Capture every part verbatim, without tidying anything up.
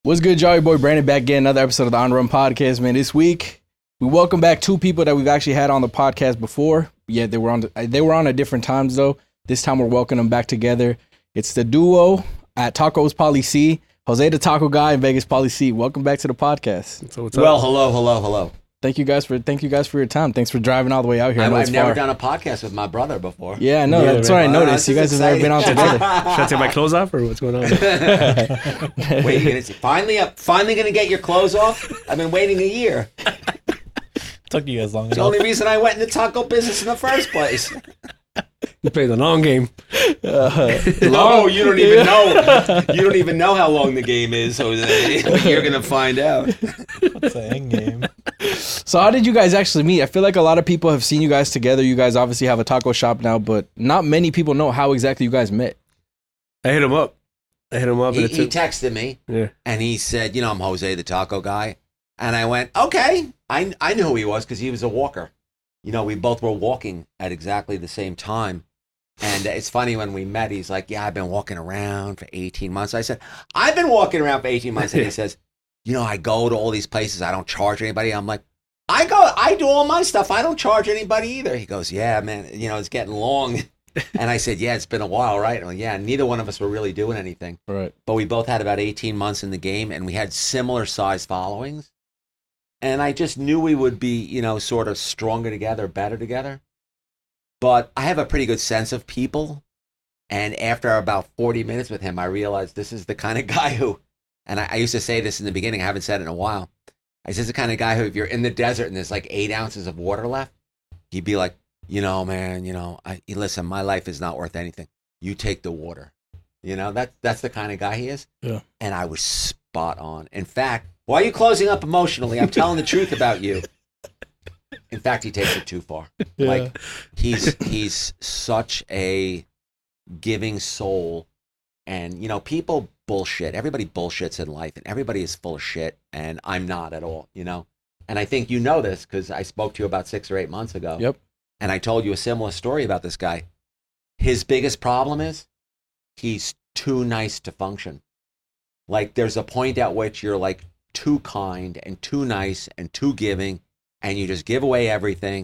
What's good, y'all? Your boy Brandon back again, another episode of the On Run Podcast, man. This week, we welcome back two people that we've actually had on the podcast before. Yeah, they were on the, they were on at different times, though. This time, we're welcoming them back together. It's the duo at Tacos Pauly C, Jose the Taco Guy, and Vegas Pauly C. Welcome back to the podcast. So what's well, up? hello, hello, hello. Thank you guys for thank you guys for your time. Thanks for driving all the way out here. I've, I've never far. done a podcast with my brother before. Yeah, I know. Yeah, that's man. what I Wow, noticed. this You guys is have never been on exciting. together. Should I take my clothes off or what's going on? Wait, you're gonna see, finally, up, finally gonna get your clothes off? I've been waiting a year. Took you guys long It's the enough. only reason I went in the taco business in the first place. You play the long game. No, you don't even know. You don't even know how long the game is, Jose. You're gonna find out. What's the end game? So how did you guys actually meet? I feel like a lot of people have seen you guys together. You guys obviously have a taco shop now, but not many people know how exactly you guys met. I hit him up. I hit him up. He, and it he took, texted me yeah. and he said, "You know, I'm Jose the Taco Guy," and I went, "Okay." I I knew who he was because he was a walker. You know, we both were walking at exactly the same time. And it's funny when we met, he's like, "Yeah, I've been walking around for eighteen months." I said, "I've been walking around for eighteen months." And he says, "You know, I go to all these places. I don't charge anybody." I'm like, I go, I do all my stuff. I don't charge anybody either. He goes, "Yeah, man, you know, it's getting long." And I said, "Yeah, it's been a while, right?" I'm like, yeah, neither one of us were really doing anything. Right. But we both had about eighteen months in the game, and we had similar size followings. And I just knew we would be, you know, sort of stronger together, better together. But I have a pretty good sense of people. And after about forty minutes with him, I realized this is the kind of guy who, and I, I used to say this in the beginning, I haven't said it in a while. I said, the kind of guy who, if you're in the desert and there's like eight ounces of water left, he'd be like, you know, man, you know, I, listen, my life is not worth anything. You take the water. You know, that, that's the kind of guy he is. Yeah. And I was spot on. In fact, why are you closing up emotionally? I'm telling the truth about you. In fact, he takes it too far. Yeah. Like, he's he's such a giving soul. And, you know, people bullshit. Everybody bullshits in life, and everybody is full of shit, and I'm not at all, you know? And I think you know this because I spoke to you about six or eight months ago. Yep. And I told you a similar story about this guy. His biggest problem is he's too nice to function. Like, there's a point at which you're, like, too kind and too nice and too giving, and you just give away everything.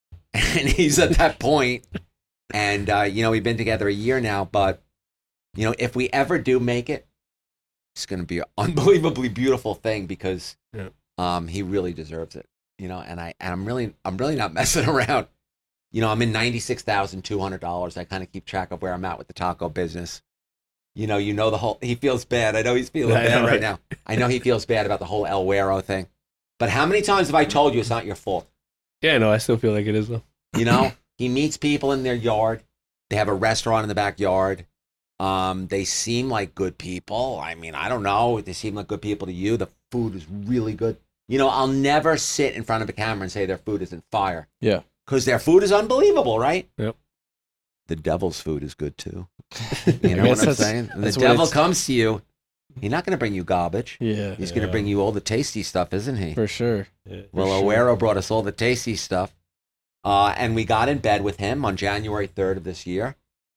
And he's at that point. And, uh, you know, we've been together a year now, but, you know, if we ever do make it, it's going to be an unbelievably beautiful thing because Yeah. um, he really deserves it, you know, and, I, and I'm really, I'm really not messing around. You know, I'm in ninety-six thousand two hundred dollars. I kind of keep track of where I'm at with the taco business. You know, you know the whole, he feels bad. I know he's feeling I bad know, right right? now. I know he feels bad about the whole El Güero thing. But how many times have I told you it's not your fault? Yeah, no, I still feel like it is, though. You know, he meets people in their yard. They have a restaurant in the backyard. Um, they seem like good people. I mean, I don't know. They seem like good people to you. The food is really good. You know, I'll never sit in front of a camera and say their food isn't fire. Yeah. Because their food is unbelievable, right? Yep. The devil's food is good too. I You know guess what I'm that's- saying? When the that's what devil it's- comes to you, he's not going to bring you garbage. Yeah, He's going Yeah. to bring you all the tasty stuff, isn't he? for sure. Yeah. Well, sure. Aguero brought us all the tasty stuff. Uh, and we got in bed with him on January third of this year.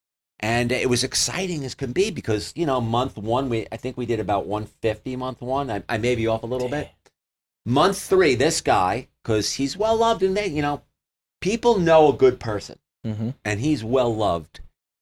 And it was exciting as could be because, you know, month one, we I think we did about one fifty month one. I, I may be off a little bit. Month three, this guy, because he's well loved and they, you know, people know a good person Mm-hmm. and he's well loved.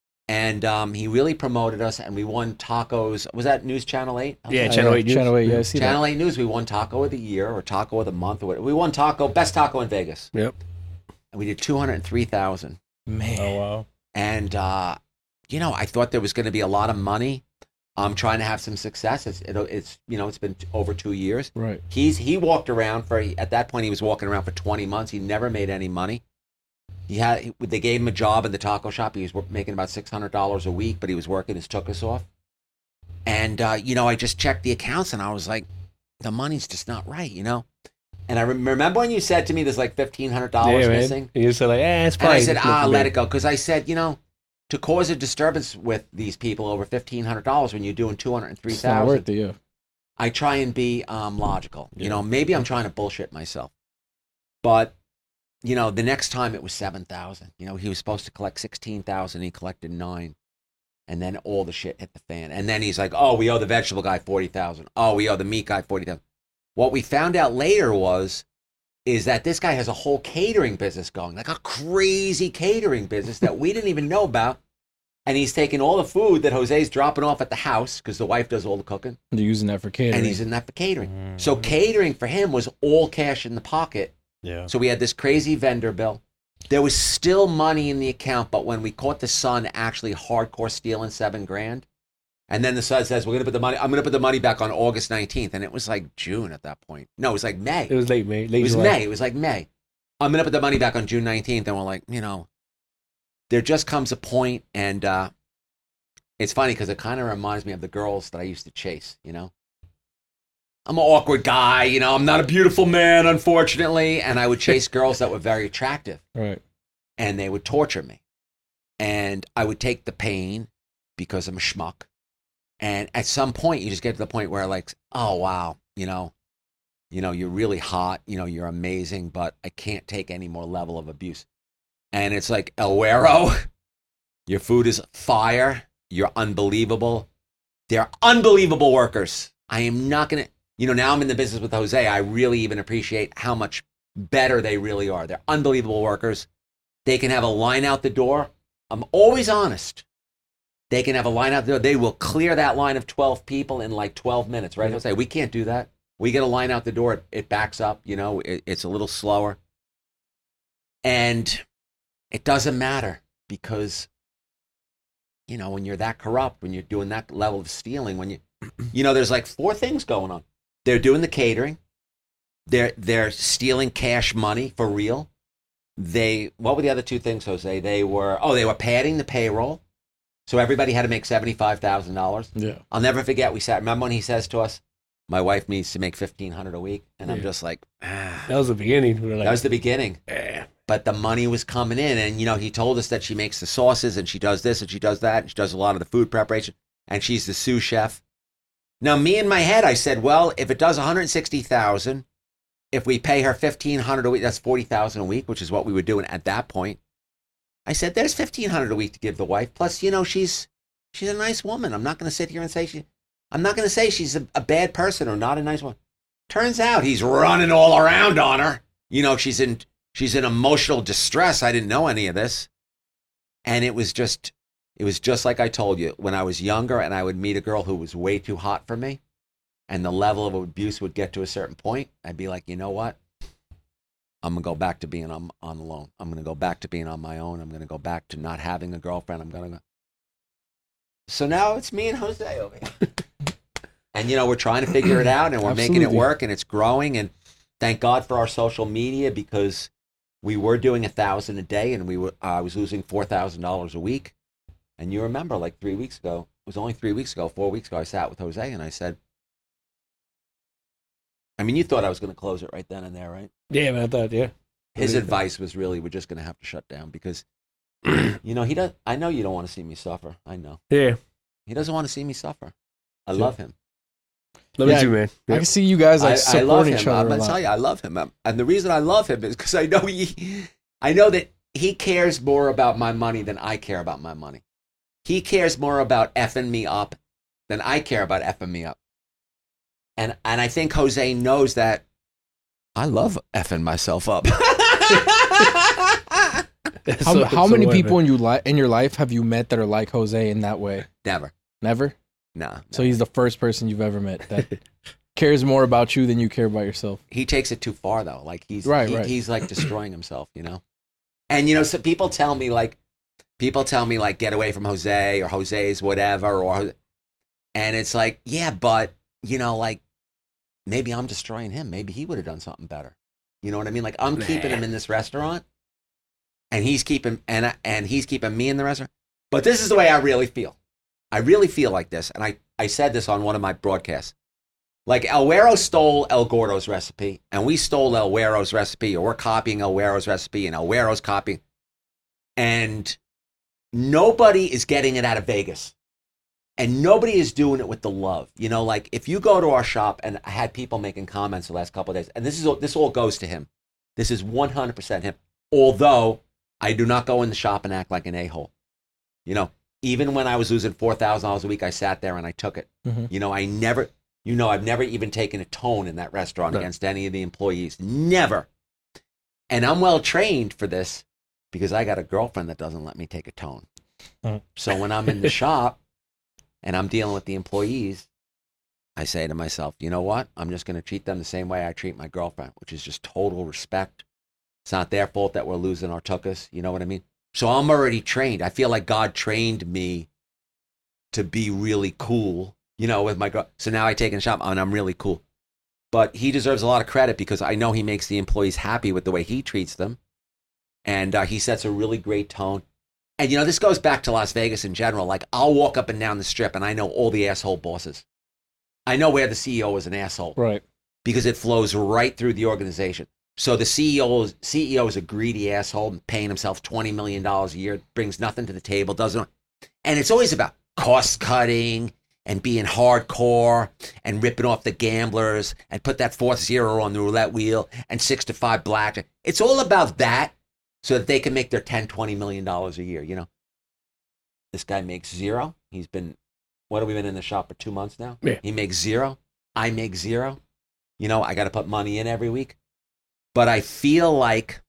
And um, he really promoted us and we won tacos. Was that News Channel eight? Yeah, Channel eight News. Channel eight, yeah, I see Channel eight News. We won Taco of the Year or Taco of the Month or whatever. We won Taco, best taco in Vegas. Yep. And we did two hundred three thousand. that. Man. Oh wow. And, uh, you know, I thought there was going to be a lot of money. I'm trying to have some success. It's, it, it's, you know, it's been t- over two years. Right. He's, he walked around for, at that point, he was walking around for twenty months. He never made any money. He had, they gave him a job in the taco shop. He was wor- making about six hundred dollars a week, but he was working his took us off. And, uh, you know, I just checked the accounts and I was like, the money's just not right, you know? And I rem- remember when you said to me, there's like fifteen hundred dollars Yeah, man. missing. And you said, like, eh, it's And fine. I said, It's ah, nothing let big. it go. Because I said, you know, to cause a disturbance with these people over fifteen hundred dollars when you're doing two hundred three It's not worth thousand it, yeah. I try and be um, logical. You Yeah. know, maybe I'm trying to bullshit myself. But, you know, the next time it was seven thousand. You know, he was supposed to collect sixteen thousand. He collected nine. And then all the shit hit the fan. And then he's like, oh, we owe the vegetable guy forty thousand dollars. Oh, we owe the meat guy forty thousand dollars. What we found out later was, is that this guy has a whole catering business going, like a crazy catering business that we didn't even know about. And he's taking all the food that Jose's dropping off at the house, because the wife does all the cooking. They're using that for catering. And he's in that for catering. Mm. So catering for him was all cash in the pocket. Yeah. So we had this crazy vendor bill. There was still money in the account, but when we caught the son actually hardcore stealing seven grand, and then the son says, we're going to put the money, I'm going to put the money back on August nineteenth. And it was like June at that point. No, it was like May. It was late May. Late It was July. May. It was like May. I'm going to put the money back on June nineteenth. And we're like, you know, there just comes a point, and uh, it's funny because it kind of reminds me of the girls that I used to chase, you know? I'm an awkward guy, you know, I'm not a beautiful man, unfortunately. And I would chase girls that were very attractive. Right. And they would torture me. And I would take the pain because I'm a schmuck. And at some point, you just get to the point where, like, oh, wow, you know, you know, you're really hot, you know, you're amazing, but I can't take any more level of abuse. And it's like, El Güero, your food is fire. You're unbelievable. They're unbelievable workers. I am not going to, you know, now I'm in the business with Jose. I really even appreciate how much better they really are. They're unbelievable workers. They can have a line out the door. I'm always honest. They can have a line out the door. They will clear that line of twelve people in like twelve minutes, right? Yeah. Jose, we can't do that. We get a line out the door. It, it backs up, you know, it, it's a little slower. And it doesn't matter because, you know, when you're that corrupt, when you're doing that level of stealing, when you, you know, there's like four things going on. They're doing the catering. They're, they're stealing cash money for real. They, what were the other two things, Jose? They were, oh, they were padding the payroll. So everybody had to make seventy-five thousand dollars. Yeah. I'll never forget, we sat, remember when he says to us, my wife needs to make fifteen hundred dollars a week? And I'm Yeah. just like, ah. That was the beginning. We were like, That was the beginning. eh. But the money was coming in. And, you know, he told us that she makes the sauces and she does this and she does that. And she does a lot of the food preparation. And she's the sous chef. Now, me in my head, I said, well, if it does one hundred sixty thousand dollars, if we pay her fifteen hundred dollars a week, that's forty thousand dollars a week, which is what we were doing at that point. I said, there's fifteen hundred dollars a week to give the wife. Plus, you know, she's she's a nice woman. I'm not going to sit here and say she, I'm not going to say she's a, a bad person or not a nice woman. Turns out he's running all around on her. You know, she's in she's in emotional distress. I didn't know any of this. And it was just, it was just like I told you, when I was younger and I would meet a girl who was way too hot for me and the level of abuse would get to a certain point, I'd be like, you know what? I'm going to go back to being on, on alone. I'm going to go back to being on my own. I'm going to go back to not having a girlfriend. I'm going to go. So now it's me and Jose over here. And, you know, we're trying to figure it out and we're making it Absolutely. work and it's growing. And thank God for our social media because we were doing a thousand a day and we were, I was losing four thousand dollars a week. And you remember like three weeks ago, it was only three weeks ago, four weeks ago, I sat with Jose and I said, I mean, you thought I was going to close it right then and there, right? Yeah, man, I thought, yeah. His Yeah. advice was really, we're just going to have to shut down because, you know, he does. I know you don't want to see me suffer. I know. Yeah. He doesn't want to see me suffer. I Sure. love him. Love Yeah, you too, man. I Yep. can see you guys like I, I support love each him. other I'm a going to lot. tell you, I love him. Um, And the reason I love him is because I know he, I know that he cares more about my money than I care about my money. He cares more about effing me up than I care about effing me up. And and I think Jose knows that I love effing myself up. How, So- how so many what, people man? in you li- in your life have you met that are like Jose in that way? Never. Never. No. So he's the first person you've ever met that cares more about you than you care about yourself. He takes it too far though. Like he's Right, he- right. he's like destroying himself, you know. And you know, so people tell me like, people tell me like, get away from Jose or Jose's whatever, or, and it's like, yeah, but you know, like maybe I'm destroying him. Maybe he would have done something better. You know what I mean? Like I'm Nah. keeping him in this restaurant, and he's keeping and I- and he's keeping me in the restaurant. But this is the way I really feel. I really feel like this, and I I said this on one of my broadcasts. Like El Güero stole El Gordo's recipe, and we stole El Güero's recipe, or we're copying El Güero's recipe, and El Güero's copying. And nobody is getting it out of Vegas. And nobody is doing it with the love. You know, like if you go to our shop, and I had people making comments the last couple of days, and this is this all goes to him. This is one hundred percent him. Although I do not go in the shop and act like an a-hole. You know, even when I was losing four thousand dollars a week, I sat there and I took it. Mhm. You know, I never, you know, I've never even taken a tone in that restaurant No. against any of the employees. Never. And I'm well trained for this because I got a girlfriend that doesn't let me take a tone. Mhm. So when I'm in the shop and I'm dealing with the employees, I say to myself, you know what? I'm just going to treat them the same way I treat my girlfriend, which is just total respect. It's not their fault that we're losing our tuchus. You know what I mean? So I'm already trained. I feel like God trained me to be really cool, you know, with my girl. So now I take in the shop and I'm really cool. But he deserves a lot of credit because I know he makes the employees happy with the way he treats them. And uh, he sets a really great tone. And, you know, this goes back to Las Vegas in general. Like, I'll walk up and down the strip and I know all the asshole bosses. I know where the C E O is an asshole Right. because it flows right through the organization. So the C E O is, C E O is a greedy asshole paying himself twenty million dollars a year, brings nothing to the table, doesn't. And it's always about cost cutting and being hardcore and ripping off the gamblers and put that fourth zero on the roulette wheel and six to five blackjack. It's all about that so that they can make their ten, twenty million dollars a year, you know? This guy makes zero. He's been, what have we been in the shop for two months now? Yeah. He makes zero. I make zero. You know, I got to put money in every week. But I feel like,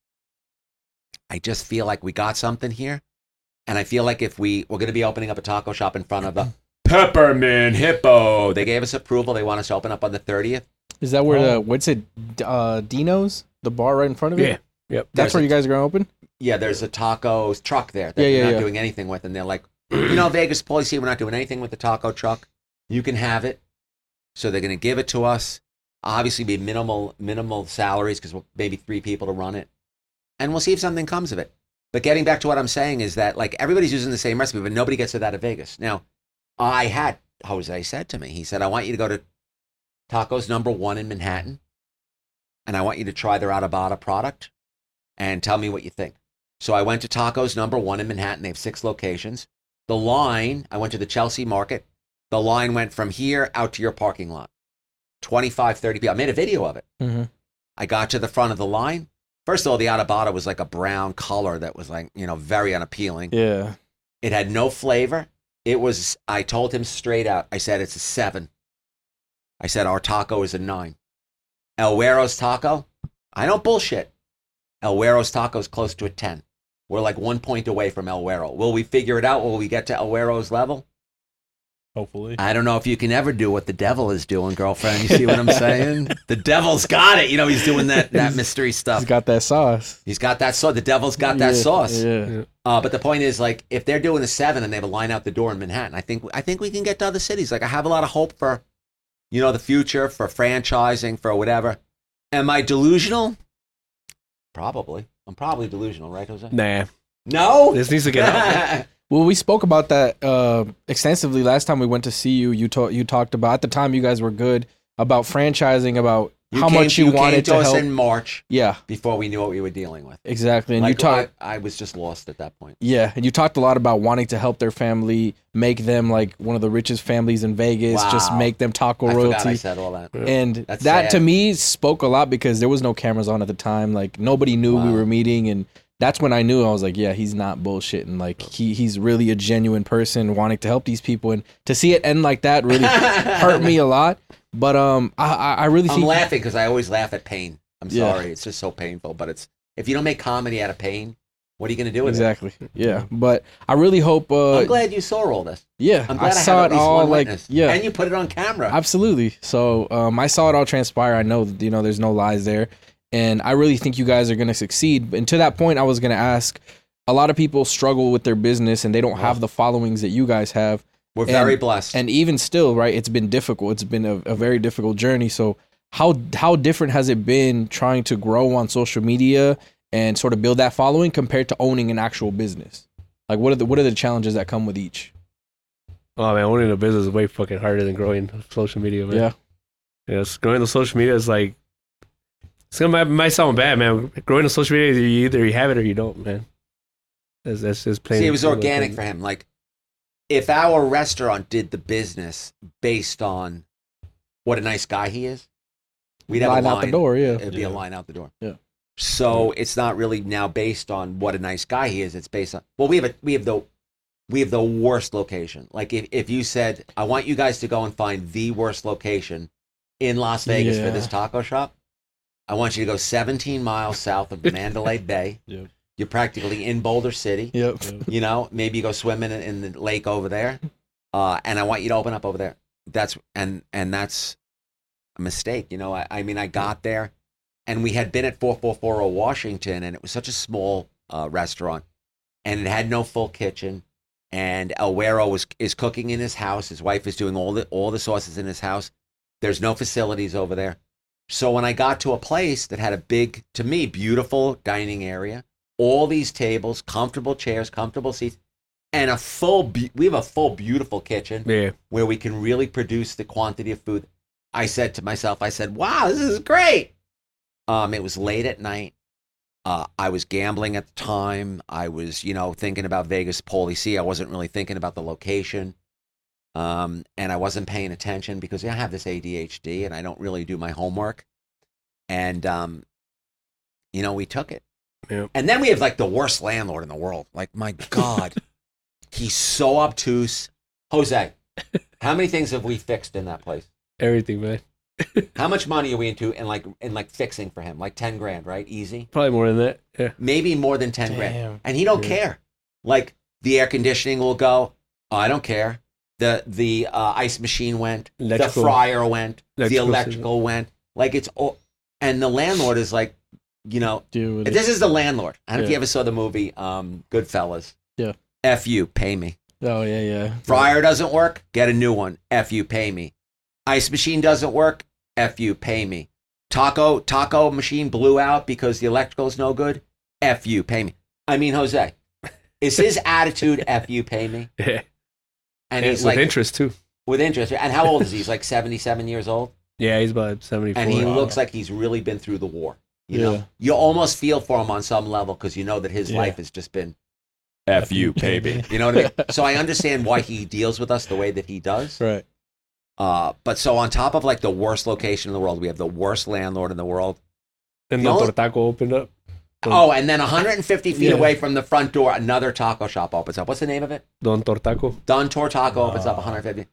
I just feel like we got something here. And I feel like if we, we're going to be opening up a taco shop in front of the Peppermint Hippo. They gave us approval. They want us to open up on the thirtieth. Is that where Oh. the what's it? Uh, Dino's, the bar right in front of it. Yeah. Yep. That's There's where a- you guys are gonna open. Yeah, there's a taco truck there that Yeah, we're yeah, not yeah. doing anything with. And they're like, you know, Vegas policy, we're not doing anything with the taco truck. You can have it. So they're going to give it to us. Obviously be minimal, minimal salaries because we'll maybe three people to run it. And we'll see if something comes of it. But getting back to what I'm saying is that like everybody's using the same recipe, but nobody gets it out of Vegas. Now, I had, Jose said to me, he said, I want you to go to Tacos Number One in Manhattan. And I want you to try their Atabata product and tell me what you think. So I went to Tacos Number One in Manhattan. They have six locations. The line, I went to the Chelsea Market. The line went from here out to your parking lot. twenty-five, thirty people. I made a video of it. Mm-hmm. I got to the front of the line. First of all, the Atabata was like a brown color that was like, you know, very unappealing. Yeah. It had no flavor. It was, I told him straight out, I said, it's a seven. I said, our taco is a nine. El Güero's taco, I don't bullshit. El Güero's taco is close to a ten. We're like one point away from El Güero. Will we figure it out? Will we get to El Güero's level? Hopefully. I don't know if you can ever do what the devil is doing, girlfriend. You see what I'm saying? The devil's got it. You know, he's doing that, that mystery stuff. He's got that sauce. He's got that sauce. The devil's got that Yeah, sauce. Yeah. Uh, but the point is, like, if they're doing a seven and they have a line out the door in Manhattan, I think I think we can get to other cities. Like, I have a lot of hope for, you know, the future, for franchising, for whatever. Am I delusional? Probably. I'm probably delusional, right, Jose? Nah. No. This needs to get out. Well, we spoke about that uh, extensively last time we went to see you. You talked. You talked about at the time you guys were good about franchising, about You how came- much you, you came wanted to, to us help. in March Yeah, before we knew what we were dealing with. exactly. And Like, you talked. I, I was just lost at that point. Yeah, and you talked a lot about wanting to help their family, make them like one of the richest families in Vegas, just Wow. make them taco I royalty. forgot I said all that. And That's that sad. to me spoke a lot because there was no cameras on at the time. Like nobody knew we Wow. were meeting, and that's when I knew I was like, yeah, he's not bullshitting. Like he he's really a genuine person wanting to help these people, and to see it end like that really hurt me a lot. But um, I I I really I'm think laughing because I always laugh at pain. I'm Yeah. sorry. It's just so painful. But it's if you don't make comedy out of pain, what are you going to do with exactly. Yeah, but I really hope. it? Uh, I'm glad you saw all this. yeah, I'm I glad I, saw have it at least all. one Like witness. yeah, And you put it on camera. absolutely. So um, I saw it all transpire. I know that, you know, there's no lies there. And I really think you guys are going to succeed. And to that point, I was going to ask, a lot of people struggle with their business and they don't have the followings that you guys have. We're and- very blessed. And even still, right, it's been difficult. It's been a, a very difficult journey. So how how different has it been trying to grow on social media and sort of build that following compared to owning an actual business? Like what are the what are the challenges that come with each? Oh man, owning a business is way fucking harder than growing social media, man. Yeah. Yes, growing the social media is like it's gonna might sound bad, man. Growing the social media, you either you have it or you don't, man. That's, that's just plain. See, it was plain organic thing. for him. Like, if our restaurant did the business based on what a nice guy he is, we'd have Line a line out the door, yeah. It'd be Yeah. a line out the door. Yeah. So it's not really now based on what a nice guy he is. It's based on well, we have a we have the we have the worst location. Like if, if you said, I want you guys to go and find the worst location in Las Vegas Yeah. for this taco shop, I want you to go seventeen miles south of Mandalay Bay. Yep. You're practically in Boulder City. Yep. You know, maybe you go swimming in, in the lake over there. Uh, and I want you to open up over there. That's and and that's a mistake. You know, I, I mean, I got there, and we had been at four four four zero Washington, and it was such a small uh, restaurant, and it had no full kitchen. And El Güero was is cooking in his house. His wife is doing all the all the sauces in his house. There's no facilities over there. So when I got to a place that had a big, to me, beautiful dining area, all these tables, comfortable chairs, comfortable seats, and a full, be- we have a full, beautiful kitchen Yeah. where we can really produce the quantity of food. I said to myself, I said, wow, this is great. Um, it was late at night. Uh, I was gambling at the time. I was, you know, thinking about Vegas Pauly C. I wasn't really thinking about the location. Um, and I wasn't paying attention because I have this A D H D and I don't really do my homework. And, um, you know, we took it. Yeah. And then we have like the worst landlord in the world. Like, my God, he's so obtuse. Jose, how many things have we fixed in that place? Everything, man. How much money are we into in like in like fixing for him? Like ten grand, right? Easy. Probably more than that. Yeah. Maybe more than ten Damn. grand. And he don't Yeah. care. Like the air conditioning will go. Oh, I don't care. The the uh, ice machine went. Electrical. The fryer went. the Electrical electrical went. Like it's all. And the landlord is like, you know, Deal with it. this is the landlord. I don't know if Yeah. you ever saw the movie um, Goodfellas. Yeah. F you, pay me. Oh yeah, yeah. Fryer doesn't work, get a new one. F you, pay me. Ice machine doesn't work, F you, pay me. Taco taco machine blew out because the electrical's no good, F you, pay me. I mean, Jose, is his attitude F you, pay me? Yeah. And And he's with like, interest too. with interest. And how old is he? He's like seventy-seven years old. Yeah, he's about seventy-four. And he Wow. looks like he's really been through the war. You Yeah. know, you almost feel for him on some level because you know that his Yeah. life has just been F you, baby. You know what I mean? So I understand why he deals with us the way that he does. Right. Uh, but so on top of like the worst location in the world, we have the worst landlord in the world. and the Don only- Taco opened up. Oh, and then one hundred fifty feet Yeah. away from the front door, another taco shop opens up. What's the name of it? Don Tortaco. Don Tor Taco opens up Oh. one hundred fifty.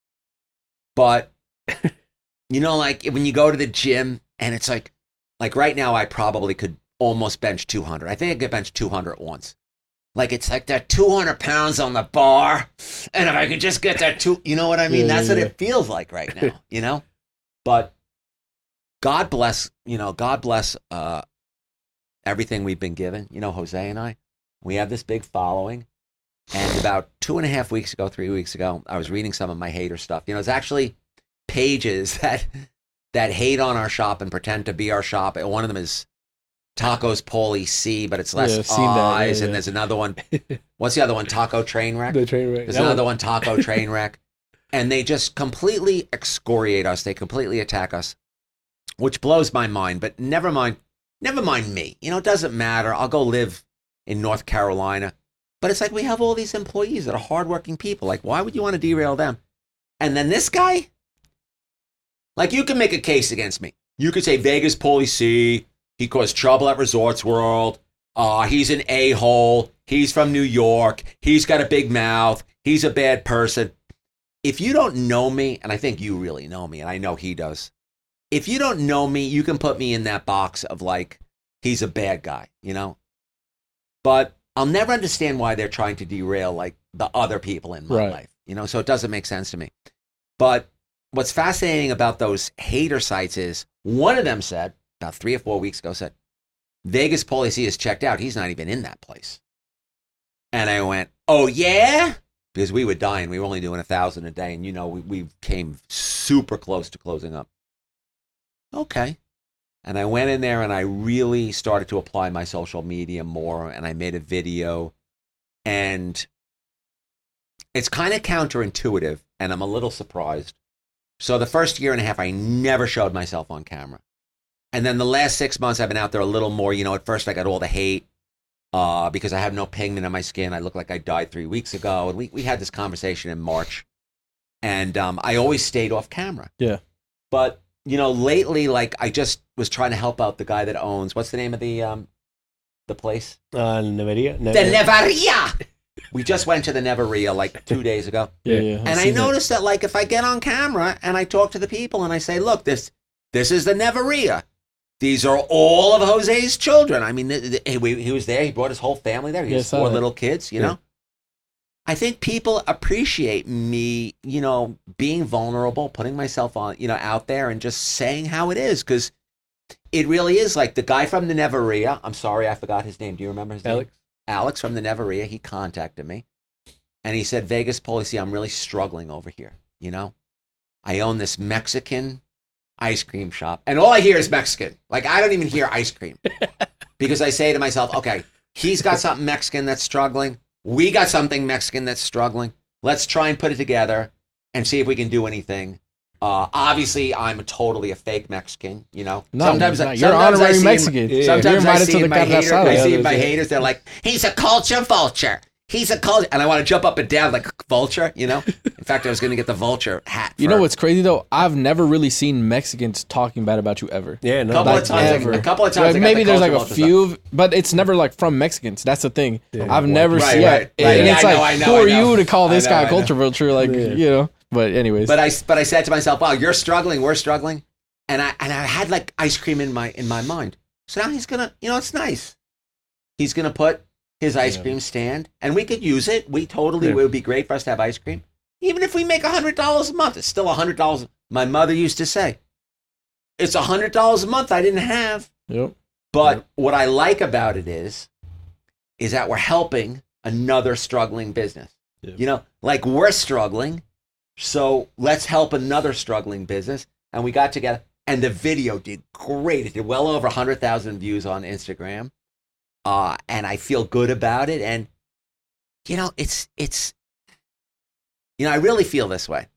But you know, like when you go to the gym and it's like, like right now, I probably could almost bench two hundred. I think I could bench two hundred once. Like it's like that two hundred pounds on the bar, and if I could just get that two, you know what I mean? Yeah, That's yeah, what yeah. it feels like right now, you know. But God bless, you know, God bless uh, everything we've been given. You know, Jose and I, we have this big following. And about two and a half weeks ago, three weeks ago, I was reading some of my hater stuff. You know, it's actually pages that that hate on our shop and pretend to be our shop. And one of them is Tacos Pauly C, but it's less Yeah, I've seen that, yeah, eyes. yeah. And there's another one. What's the other one? Taco Trainwreck. The train wreck. There's That another one- one, Taco Trainwreck. And they just completely excoriate us. They completely attack us, which blows my mind. But never mind, never mind me. You know, it doesn't matter. I'll go live in North Carolina. But it's like we have all these employees that are hardworking people. Like, why would you want to derail them? And then this guy, like, you can make a case against me. You could say Vegas Pauly C, he caused trouble at Resorts World. Uh, he's an a-hole. He's from New York. He's got a big mouth. He's a bad person. If you don't know me, and I think you really know me, and I know he does. If you don't know me, you can put me in that box of like, he's a bad guy, you know? But I'll never understand why they're trying to derail like the other people in my Right. life, you know? So it doesn't make sense to me. But what's fascinating about those hater sites is one of them said, about three or four weeks ago, said, Vegas Pauly C is checked out. He's not even in that place. And I went, oh, yeah? Because we were dying. We were only doing a thousand a day. And, you know, we, we came super close to closing up. Okay. And I went in there and I really started to apply my social media more. And I made a video. And it's kind of counterintuitive. And I'm a little surprised. So the first year and a half, I never showed myself on camera. And then the last six months, I've been out there a little more. You know, at first I got all the hate uh, because I have no pigment on my skin. I look like I died three weeks ago. And we, we had this conversation in March. And um, I always stayed off camera. Yeah. But, you know, lately, like, I just was trying to help out the guy that owns, what's the name of the um, the place? Uh, Neveria. The Nevaria! We just went to the Neveria like two days ago. Yeah, yeah. And I noticed that, like, if I get on camera and I talk to the people and I say, look, this this is the Neveria. These are all of Jose's children. I mean, th- th- he, he was there. He brought his whole family there. He Yeah, has saw four that. little kids, you Yeah. know? I think people appreciate me, you know, being vulnerable, putting myself on, you know, out there and just saying how it is. Because it really is like the guy from the Neveria. I'm sorry, I forgot his name. Do you remember his name? Alex. Alex from the Neveria, he contacted me and he said, Vegas policy, I'm really struggling over here. You know, I own this Mexican ice cream shop and all I hear is Mexican. Like, I don't even hear ice cream because I say to myself, okay, he's got something Mexican that's struggling. We got something Mexican that's struggling. Let's try and put it together and see if we can do anything. Uh, obviously, I'm totally a fake Mexican, you know. No, sometimes, no, I, you're sometimes I honorary see Mexican. Yeah. You're Sometimes I invited to see the my carne haters. asada. I see Yeah, my yeah. haters. They're like, "He's a culture vulture. He's a culture," and I want to jump up and down like a vulture. You know. In fact, I was going to get the vulture hat. You for know what's crazy though? I've never really seen Mexicans talking bad about you ever. Yeah, A no. couple Like, of times. ever. I, a couple of times. Like, I got maybe the there's like culture a vulture few, of- but it's never like from Mexicans. That's the thing. Yeah. I've never Right, seen. right, Yeah, right. and Yeah, it's I like, know, I know, who I are know. you to call I this know, guy I a know. culture vulture? Like, Yeah. you know. But anyways, But I, but I said to myself, "Wow, you're struggling. We're struggling," and I, and I had like ice cream in my, in my mind. So now he's gonna, you know, it's nice. He's gonna put his ice Yeah. cream stand, and we could use it. We totally, Yeah. it would be great for us to have ice cream. Even if we make a hundred dollars a month, it's still a hundred dollars. My mother used to say, "It's a hundred dollars a month I didn't have." yep. But what I like about it is, is that we're helping another struggling business. Yeah. You know, like we're struggling, so let's help another struggling business. And we got together, and the video did great. It did well over one hundred thousand views on Instagram. Uh, and I feel good about it. And, you know, it's, it's, you know, I really feel this way.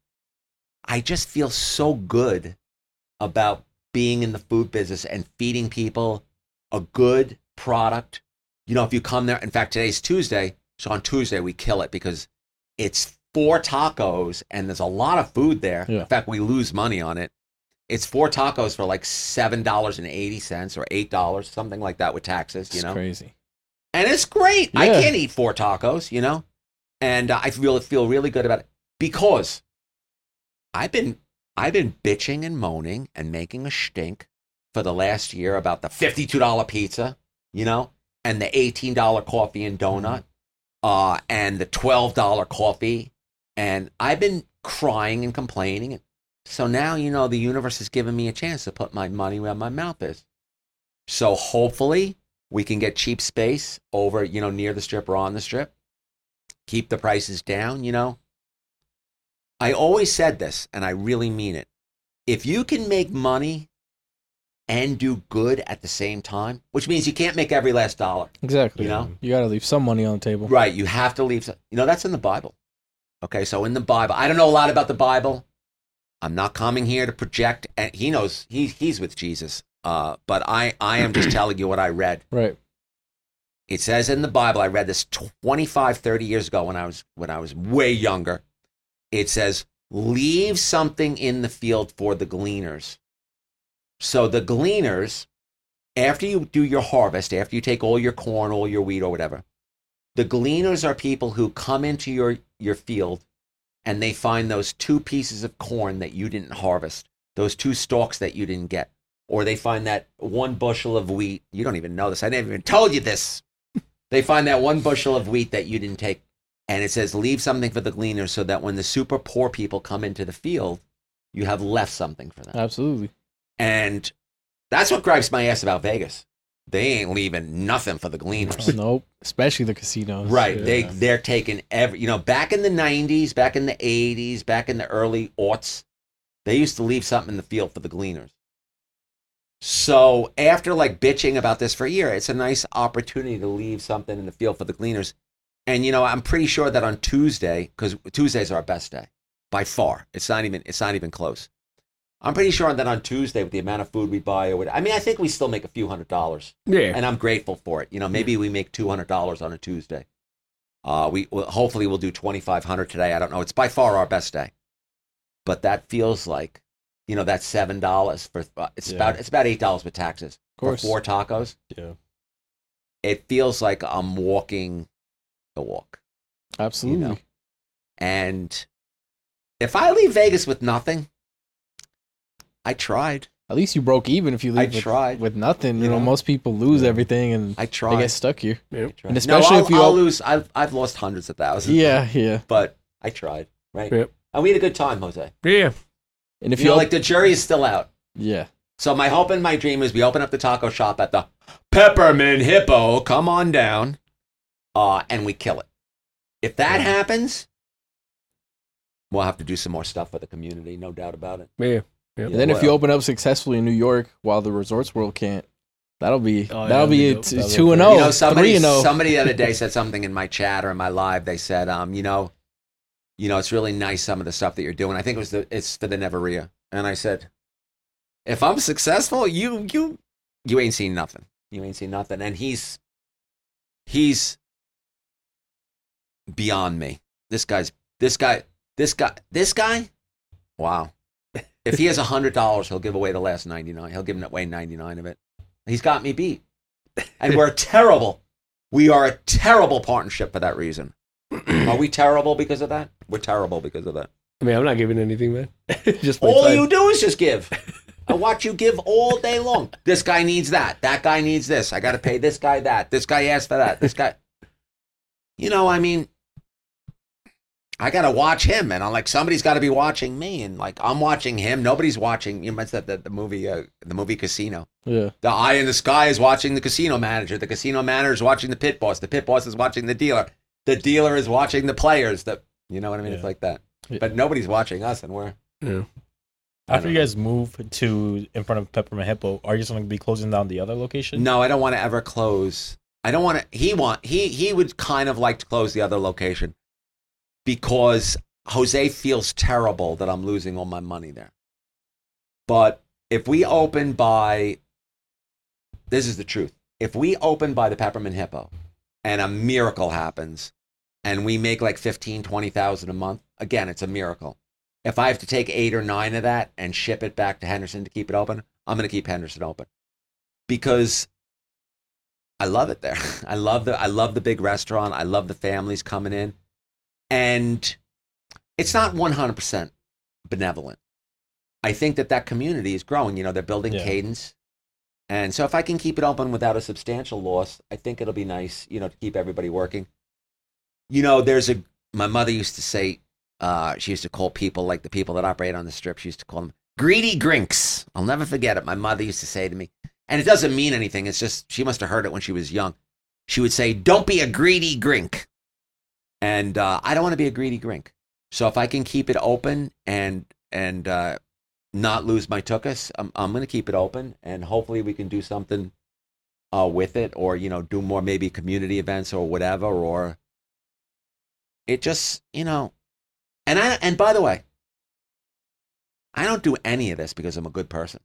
I just feel so good about being in the food business and feeding people a good product. You know, if you come there, in fact, today's Tuesday. So on Tuesday, we kill it because it's four tacos and there's a lot of food there. Yeah. In fact, we lose money on it. It's four tacos for like seven dollars and eighty cents or eight dollars, something like that with taxes, you It's know? crazy. And it's great. I Yeah. can't eat four tacos, you know? And uh, I feel, feel really good about it because I've been, I've been bitching and moaning and making a stink for the last year about the fifty-two dollars pizza, you know, and the eighteen dollars coffee and donut, uh, and the twelve dollars coffee. And I've been crying and complaining. So now, you know, the universe has given me a chance to put my money where my mouth is. So hopefully we can get cheap space over, you know, near the strip or on the strip. Keep the prices down, you know. I always said this, and I really mean it. If you can make money and do good at the same time, which means you can't make every last dollar, Exactly. you know? You got to leave some money on the table. Right, you have to leave some, you know, that's in the Bible. Okay, so in the Bible, I don't know a lot about the Bible. I'm not coming here to project, and he knows, he, he's with Jesus. Uh, but I, I am just telling you what I read. Right. It says in the Bible, I read this twenty-five, thirty years ago when I was when I was way younger. It says, leave something in the field for the gleaners. So the gleaners, after you do your harvest, after you take all your corn, all your wheat or whatever, the gleaners are people who come into your, your field and they find those two pieces of corn that you didn't harvest, those two stalks that you didn't get. Or they find that one bushel of wheat. You don't even know this. I never even told you this. They find that one bushel of wheat that you didn't take. And it says, leave something for the gleaners so that when the super poor people come into the field, you have left something for them. Absolutely. And that's what gripes my ass about Vegas. They ain't leaving nothing for the gleaners. Nope. Especially the casinos. Right. Yeah. They, they're taking every, you know, back in the nineties, back in the eighties, back in the early aughts, they used to leave something in the field for the gleaners. So after like bitching about this for a year, it's a nice opportunity to leave something in the field for the gleaners. And, you know, I'm pretty sure that on Tuesday, because Tuesday's our best day by far. It's not even, it's not even close. I'm pretty sure that on Tuesday with the amount of food we buy or whatever, I mean, I think we still make a few hundred dollars. Yeah. And I'm grateful for it. You know, maybe we make two hundred dollars on a Tuesday. Uh, we well, hopefully we'll do twenty-five hundred dollars today. I don't know. It's by far our best day. But that feels like, you know, that's seven dollars for, uh, it's Yeah. about, it's about eight dollars with taxes Of course. for four tacos. Yeah. It feels like I'm walking the walk. Absolutely. You know? And if I leave Vegas with nothing, I tried. At least you broke even if you I leave with, tried. with nothing. You, You know, know? most people lose Yeah. everything and I they tried. get stuck here. Yep. Tried. And especially no, I'll, if you I'll all- lose. I've I've lost hundreds of thousands. Yeah, yeah. But I tried. Right. Yep. And we had a good time, Jose. Yeah. And if you you know, op- like the jury is still out. yeah, So my hope and my dream is we open up the taco shop at the Peppermint Hippo. Come on down, uh, and we kill it. If that Yeah. happens, we'll have to do some more stuff for the community, no doubt about it. Yeah. Yep. and then if you Well, open up successfully in New York while the Resorts World can't, that'll be Oh, yeah, that'll that'd be be a dope. t- That'll two be and great. oh, you know, somebody, three and oh. somebody the other day said something in my chat or in my live. They said, um, you know, you know, it's really nice some of the stuff that you're doing. I think it was the it's for the Neveria, and I said, if I'm successful, you you you ain't seen nothing. You ain't seen nothing. And he's he's beyond me. This guy's this guy this guy this guy. Wow. If he has a hundred dollars, he'll give away the last ninety nine. He'll give away ninety nine of it. He's got me beat, and we're terrible. We are a terrible partnership for that reason. Are we terrible because of that? We're terrible because of that. I mean, I'm not giving anything, man. Just my All time. you do is just give. I watch you give all day long. This guy needs that. That guy needs this. I got to pay this guy that. This guy asked for that. This guy. You know, I mean, I got to watch him, and I'm like, somebody's got to be watching me, and like I'm watching him. Nobody's watching. You mentioned that the, the movie, uh, the movie Casino. Yeah, The eye in the sky is watching the casino manager. The casino manager is watching the pit boss. The pit boss is watching the dealer. The dealer is watching the players. The, you know what I mean? Yeah. It's like that. Yeah. But nobody's watching us, and we're. Yeah. I After don't you guys move to in front of Peppermint Hippo, are you just going to be closing down the other location? No, I don't want to ever close. I don't want to. He want he he would kind of like to close the other location because Jose feels terrible that I'm losing all my money there. But if we open by, this is the truth. If we open by the Peppermint Hippo, and a miracle happens, and we make like fifteen, twenty thousand a month, again, it's a miracle. If I have to take eight or nine of that and ship it back to Henderson to keep it open, I'm going to keep Henderson open because I love it there. I love the I love the big restaurant. I love the families coming in, and it's not one hundred percent benevolent. I think that that community is growing. You know, they're building Yeah. cadence, and so if I can keep it open without a substantial loss, I think it'll be nice. You know, to keep everybody working. You know, there's a my mother used to say. Uh, she used to call people like the people that operate on the strip. She used to call them greedy grinks. I'll never forget it. My mother used to say to me, and it doesn't mean anything. It's just she must have heard it when she was young. She would say, "Don't be a greedy grink," and uh, I don't want to be a greedy grink. So if I can keep it open and and uh, not lose my tuchus, I'm I'm going to keep it open, and hopefully we can do something uh, with it, or you know, do more maybe community events or whatever, or it just you know. And I and by the way, I don't do any of this because I'm a good person.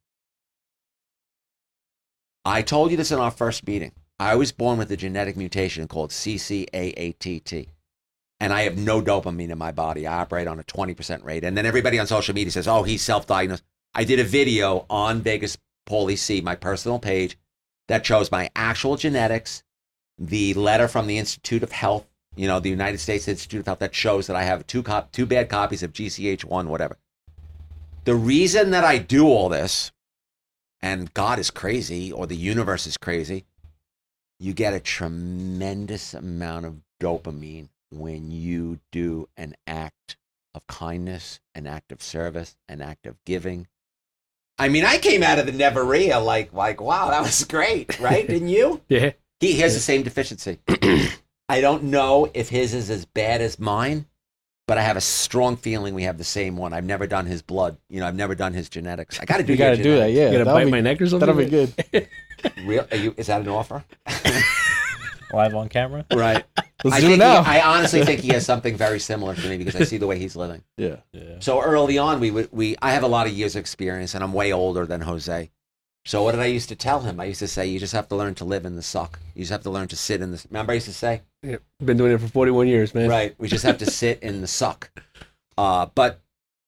I told you this in our first meeting. I was born with a genetic mutation called C C A A T T. And I have no dopamine in my body. I operate on a twenty percent rate. And then everybody on social media says, oh, he's self-diagnosed. I did a video on Vegas Paulie C, my personal page, that shows my actual genetics, the letter from the Institute of Health, you know, the United States Institute of Health, that shows that I have two cop- two bad copies of G C H one, whatever. The reason that I do all this, and God is crazy, or the universe is crazy, you get a tremendous amount of dopamine when you do an act of kindness, an act of service, an act of giving. I mean, I came out of the Neveria like, like, wow, that was great, right? Didn't you? Yeah. He has the same deficiency. I don't know if his is as bad as mine, but I have a strong feeling we have the same one. I've never done his blood. You know, I've never done his genetics. I got to do you got to your do that. genetics. Yeah, You gotta that'll bite be, my neck or something? that'll be good. Real? Are you, is that an offer? Live on camera? Right. Let's I do think it now. He, I honestly think he has something very similar to me because I see the way he's living. yeah, Yeah. So early on, we would we I have a lot of years of experience, and I'm way older than Jose. So what did I used to tell him? I used to say, you just have to learn to live in the suck. You just have to learn to sit in the. Remember, I used to say, Yeah. Been doing it for forty-one years, man. right? We just have to sit in the suck. Uh, but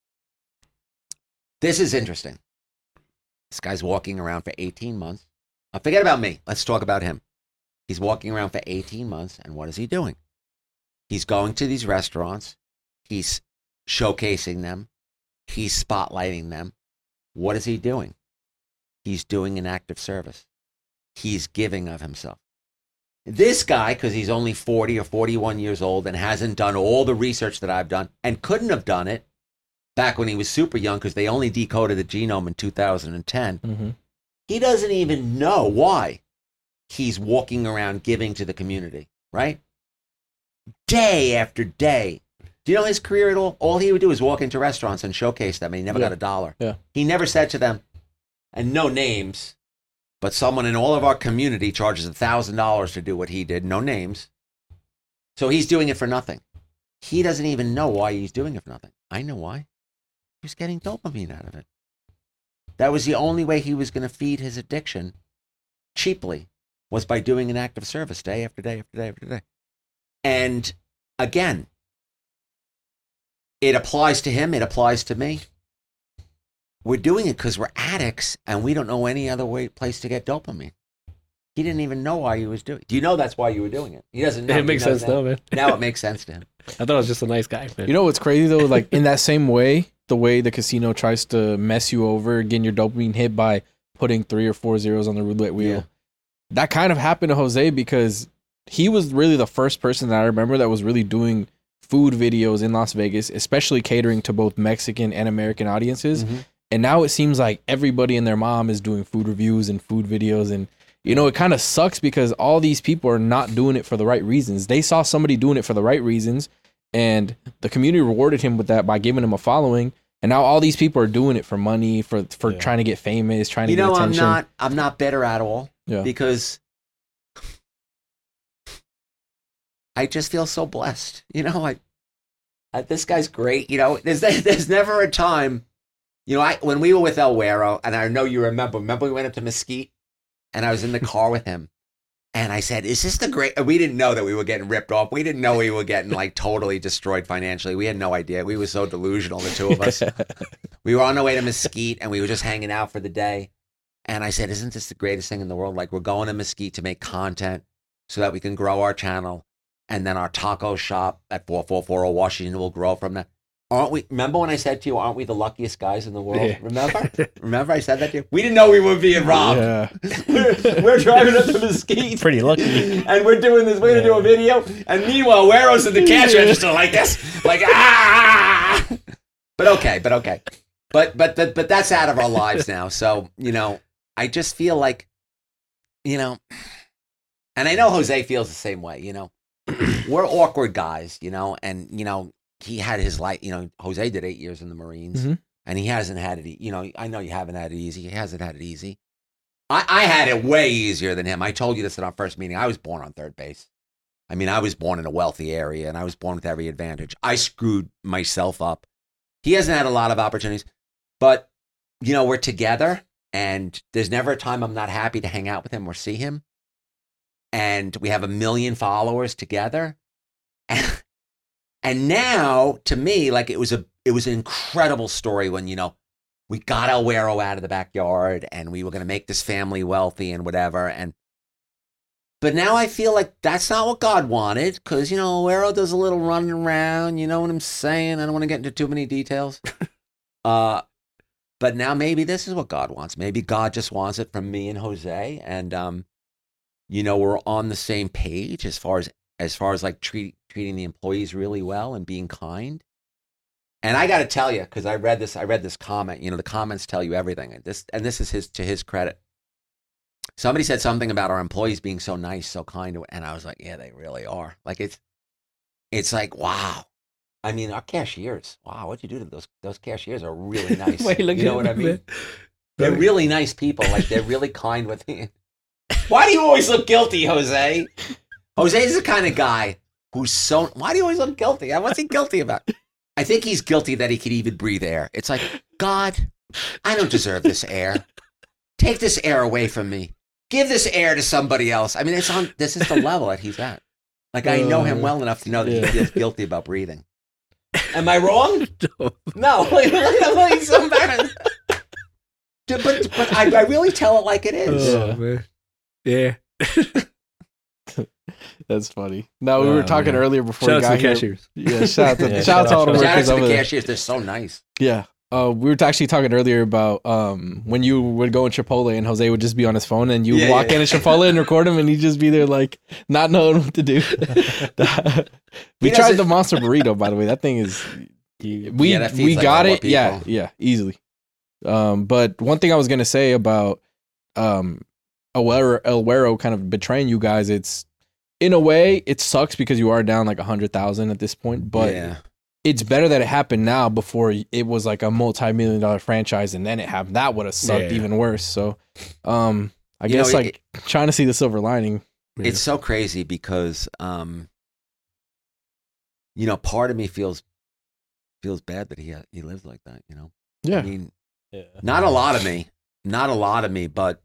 this is interesting. This guy's walking around for eighteen months. Uh, forget about me. Let's talk about him. He's walking around for eighteen months, and what is he doing? He's going to these restaurants. He's showcasing them. He's spotlighting them. What is he doing? He's doing an act of service. He's giving of himself. This guy, because he's only forty or forty-one years old and hasn't done all the research that I've done and couldn't have done it back when he was super young because they only decoded the genome in two thousand ten. Mm-hmm. He doesn't even know why he's walking around giving to the community, right? Day after day. Do you know his career at all? All he would do is walk into restaurants and showcase them, and he never Yeah. got a dollar. Yeah. He never said to them, and no names, but someone in all of our community charges one thousand dollars to do what he did, no names. So he's doing it for nothing. He doesn't even know why he's doing it for nothing. I know why. He was getting dopamine out of it. That was the only way he was going to feed his addiction cheaply, was by doing an act of service day after day after day after day. And again, it applies to him. It applies to me. We're doing it because we're addicts and we don't know any other way place to get dopamine. He didn't even know why he was doing it. Do you know that's why you were doing it? He doesn't know. It makes He knows sense now, man. Now it makes sense to him. I thought I was just a nice guy, man. You know what's crazy though? Like in that same way, the way the casino tries to mess you over, getting your dopamine hit by putting three or four zeros on the roulette wheel. Yeah. That kind of happened to Jose because he was really the first person that I remember that was really doing food videos in Las Vegas, especially catering to both Mexican and American audiences. Mm-hmm. And now it seems like everybody and their mom is doing food reviews and food videos. And, you know, it kind of sucks because all these people are not doing it for the right reasons. They saw somebody doing it for the right reasons, and the community rewarded him with that by giving him a following. And now all these people are doing it for money, for for Yeah. trying to get famous, trying to You get know, I'm attention. not, I'm not bitter at all. Yeah. Because I just feel so blessed. You know, like uh, this guy's great. You know, there's there's never a time, you know, I when we were with El Güero, and I know you remember, remember we went up to Mesquite, and I was in the car with him, and I said, is this the great, we didn't know that we were getting ripped off. We didn't know we were getting like totally destroyed financially. We had no idea. We were so delusional, the two of us. We were on our way to Mesquite, and we were just hanging out for the day. And I said, isn't this the greatest thing in the world? Like, we're going to Mesquite to make content so that we can grow our channel. And then our taco shop at four four four oh Washington will grow from that. Aren't we? Remember when I said to you, aren't we the luckiest guys in the world? Yeah. Remember? Remember I said that to you? We didn't know we were being robbed. Yeah. we're, we're driving up to Mesquite. Pretty lucky. And we're doing this, we're going to do a video. And meanwhile, Güero's in the cash register like this. Like, ah! But okay, but okay. But, but, but, but that's out of our lives now. So, you know, I just feel like, you know, and I know Jose feels the same way, you know. We're awkward guys, you know, and, you know, he had his life, you know, Jose did eight years in the Marines, Mhm. and he hasn't had it, e- you know, I know you haven't had it easy. He hasn't had it easy. I, I had it way easier than him. I told you this in our first meeting. I was born on third base. I mean, I was born in a wealthy area, and I was born with every advantage. I screwed myself up. He hasn't had a lot of opportunities, but, you know, we're together, and there's never a time I'm not happy to hang out with him or see him. And we have a million followers together. And, and now, to me, like it was a it was an incredible story when, you know, we got El Güero out of the backyard and we were going to make this family wealthy and whatever. And but now I feel like that's not what God wanted, because, you know, Güero does a little running around. You know what I'm saying? I don't want to get into too many details. uh, but now maybe this is what God wants. Maybe God just wants it from me and Jose, and um. You know, we're on the same page as far as as far as like treat, treating the employees really well and being kind. And I got to tell you, because I read this, I read this comment. You know, the comments tell you everything. And this and this is his to his credit. Somebody said something about our employees being so nice, so kind, and I was like, yeah, they really are. Like it's it's like, wow. I mean, our cashiers. Wow, what'd you do to those? Those cashiers are really nice. Wait, look you know at what I him, mean? man. They're really nice people. Like they're really kind with me. Why do you always look guilty, Jose? Jose's the kind of guy who's so... Why do you always look guilty? What's he guilty about? I think he's guilty that he could even breathe air. It's like, God, I don't deserve this air. Take this air away from me. Give this air to somebody else. I mean, it's on. This is the level that he's at. Like, I know him well enough to know that Yeah. he feels guilty about breathing. Am I wrong? No. No. Like, like, so embarrassed. But, but I, I really tell it like it is. Oh, man. Yeah. That's funny. No, we Oh, were talking man. earlier before Shout you out got to the here. cashiers. Yeah, shout out to, Yeah, shout out to all the shout out Shout out workers to over the there. cashiers. They're so nice. Yeah. Uh, we were actually talking earlier about um, when you would go in Chipotle and Jose would just be on his phone and you would Yeah, walk yeah. in at Chipotle and record him and he'd just be there like not knowing what to do. we He tried doesn't- the monster burrito, by the way. That thing is we Yeah, that feeds we like got four it. Yeah, people. yeah, easily. Um, but one thing I was gonna say about um, El Güero, El Güero kind of betraying you guys, it's in a way it sucks because you are down like a hundred thousand at this point, but yeah. it's better that it happened now before it was like a multi-million dollar franchise and then it happened. That would have sucked Yeah. even worse. So, um, I You guess know, like trying to see the silver lining. Yeah. It's so crazy because, um, you know, part of me feels feels bad that he ha- he lives like that. You know, I Yeah. mean, Yeah. not a lot of me, not a lot of me, but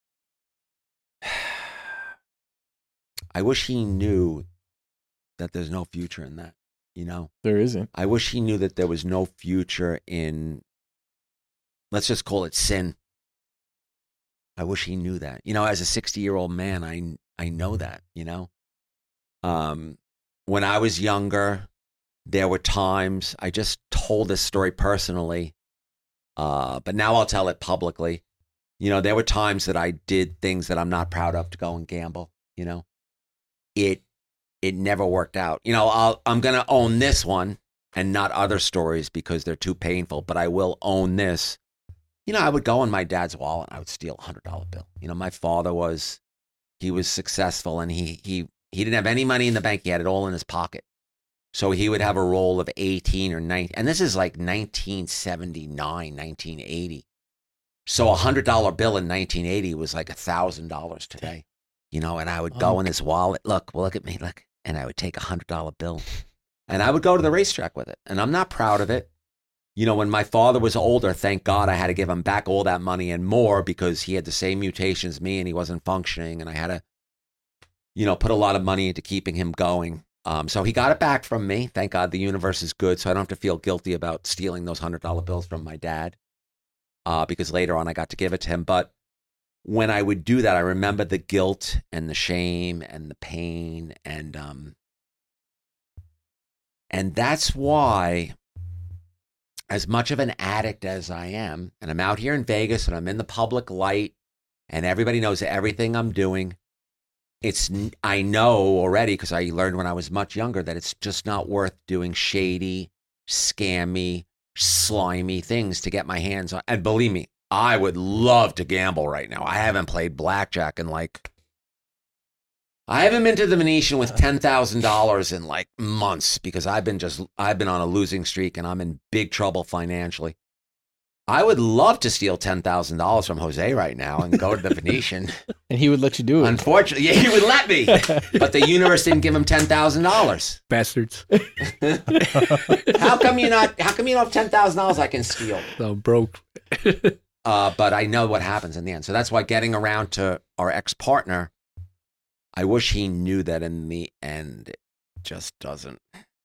I wish he knew that there's no future in that. You know, There isn't. I wish he knew that there was no future in, let's just call it sin. I wish he knew that. You know, as a sixty-year-old man, I I know that, you know. Um, when I was younger, there were times, I just told this story personally, uh, but now I'll tell it publicly. You know, there were times that I did things that I'm not proud of to go and gamble, you know. It it never worked out. You know, I'll, I'm going to own this one and not other stories because they're too painful, but I will own this. You know, I would go in my dad's wallet and I would steal a one hundred dollar bill. You know, my father was, he was successful and he, he, he didn't have any money in the bank. He had it all in his pocket. So he would have a roll of eighteen or nineteen. And this is like nineteen seventy-nine, nineteen eighty. So a one hundred dollar bill in nineteen eighty was like one thousand dollars today. You know, and I would go Oh. in his wallet. Look, well, look at me. Look. And I would take a one hundred dollar bill. And I would go to the racetrack with it. And I'm not proud of it. You know, when my father was older, thank God I had to give him back all that money and more because he had the same mutations as me and he wasn't functioning. And I had to, you know, put a lot of money into keeping him going. Um, so he got it back from me. Thank God the universe is good. So I don't have to feel guilty about stealing those one hundred dollar bills from my dad uh, because later on I got to give it to him. But when I would do that, I remember the guilt and the shame and the pain. And, um, and that's why, as much of an addict as I am, and I'm out here in Vegas and I'm in the public light and everybody knows everything I'm doing, it's, I know already because I learned when I was much younger that it's just not worth doing shady, scammy, slimy things to get my hands on. And believe me, I would love to gamble right now. I haven't played blackjack in like, I haven't been to the Venetian with ten thousand dollars in like months because I've been just, I've been on a losing streak and I'm in big trouble financially. I would love to steal ten thousand dollars from Jose right now and go to the Venetian. And he would let you do it. Unfortunately, yeah, he would let me, but the universe didn't give him ten thousand dollars. Bastards. How come you not, how come you don't have ten thousand dollars I can steal? So broke. Uh, but I know what happens in the end. So that's why getting around to our ex-partner, I wish he knew that in the end, it just doesn't.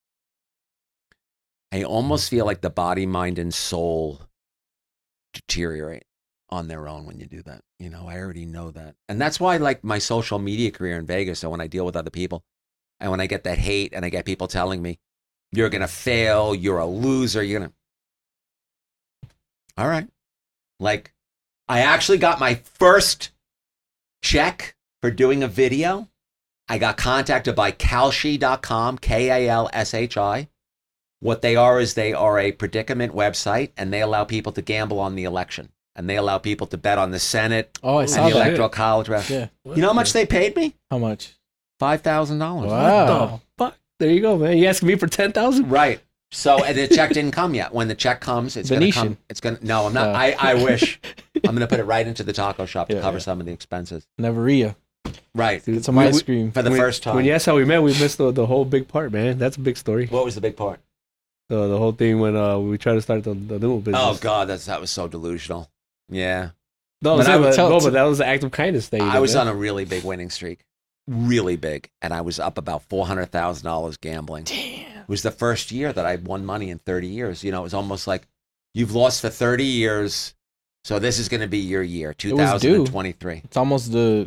I almost feel like the body, mind, and soul deteriorate on their own when you do that. You know, I already know that. And that's why, like, my social media career in Vegas, so when I deal with other people, and when I get that hate, and I get people telling me, you're going to fail, you're a loser, you're going to... All right. Like, I actually got my first check for doing a video. I got contacted by Kalshi dot com, K A L S H I. What they are is they are a predicament website, and they allow people to gamble on the election. And they allow people to bet on the Senate Oh, I and saw the that. Electoral College. ref- Yeah. You know how much they paid me? How much? five thousand dollars. Wow. The fuck? There you go, man. You asking me for ten thousand? Right. So, and the check didn't come yet. When the check comes, it's going to Venetian. come. It's going to, no, I'm not. Oh. I, I wish. I'm going to put it right into the taco shop to Yeah, cover yeah. some of the expenses. Neveria. Right. Get some We- ice we- cream. For the when, first time. When you asked how we met, we missed the, the whole big part, man. That's a big story. What was the big part? The, the whole thing when uh, we tried to start the, the new business. Oh, God, that's that was so delusional. Yeah. No, But but, I would but, tell- no, but that was the act of kindness thing. I was on a really big winning streak. Really big. And I was up about four hundred thousand dollars gambling. Damn. It was the first year that I won money in thirty years. You know, it was almost like you've lost for thirty years. So this is going to be your year, was due. two thousand twenty-three. It's almost the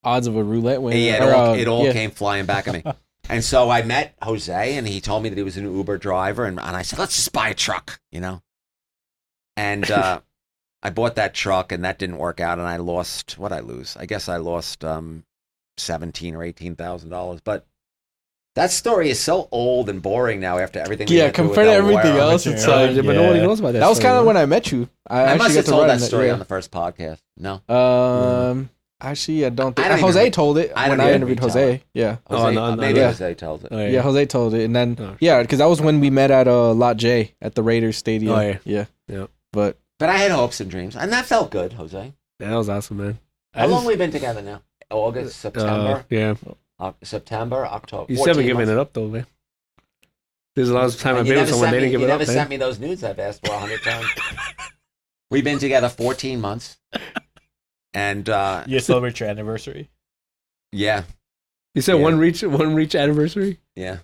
odds of a roulette win. Yeah, it or, all, uh, it all yeah. came flying back at me. And so I met Jose, and he told me that he was an Uber driver, and, and I said, let's just buy a truck, you know? And uh, I bought that truck, and that didn't work out, and I lost, what I lose? I guess I lost um, seventeen thousand or eighteen thousand dollars. But that story is so old and boring now after everything we Yeah, went through compared with to El everything Guero. else, it's Yeah. like Yeah, but Yeah. nobody knows about that. that was story, kind of man. when I met you. I, I actually must got have to told ride that in it, story yeah. on the first podcast. No? Um, actually, I don't think I don't Jose even- told it I don't when I even interviewed retell Jose. it. Yeah, Oh, Jose, no, no, maybe yeah. Jose tells it. Oh, yeah, Jose told it, and then Oh, yeah, because that was when we met at uh, Lot J at the Raiders Stadium. Oh, yeah. yeah, Yeah. But But I had hopes and dreams, and that felt good, Jose. Yeah, that was awesome, man. I How long just- we been together now? August, uh, September, yeah. Oc- September, October. You still haven't fourteen given months. it up, though, man. There's a lot of time And I've you been with never someone, sent they me, didn't give you it never up, man. sent me those nudes I've asked for a hundred times. We've been together fourteen months, and uh, You celebrate your anniversary. yeah, You said Yeah. one reach, one reach anniversary? yeah.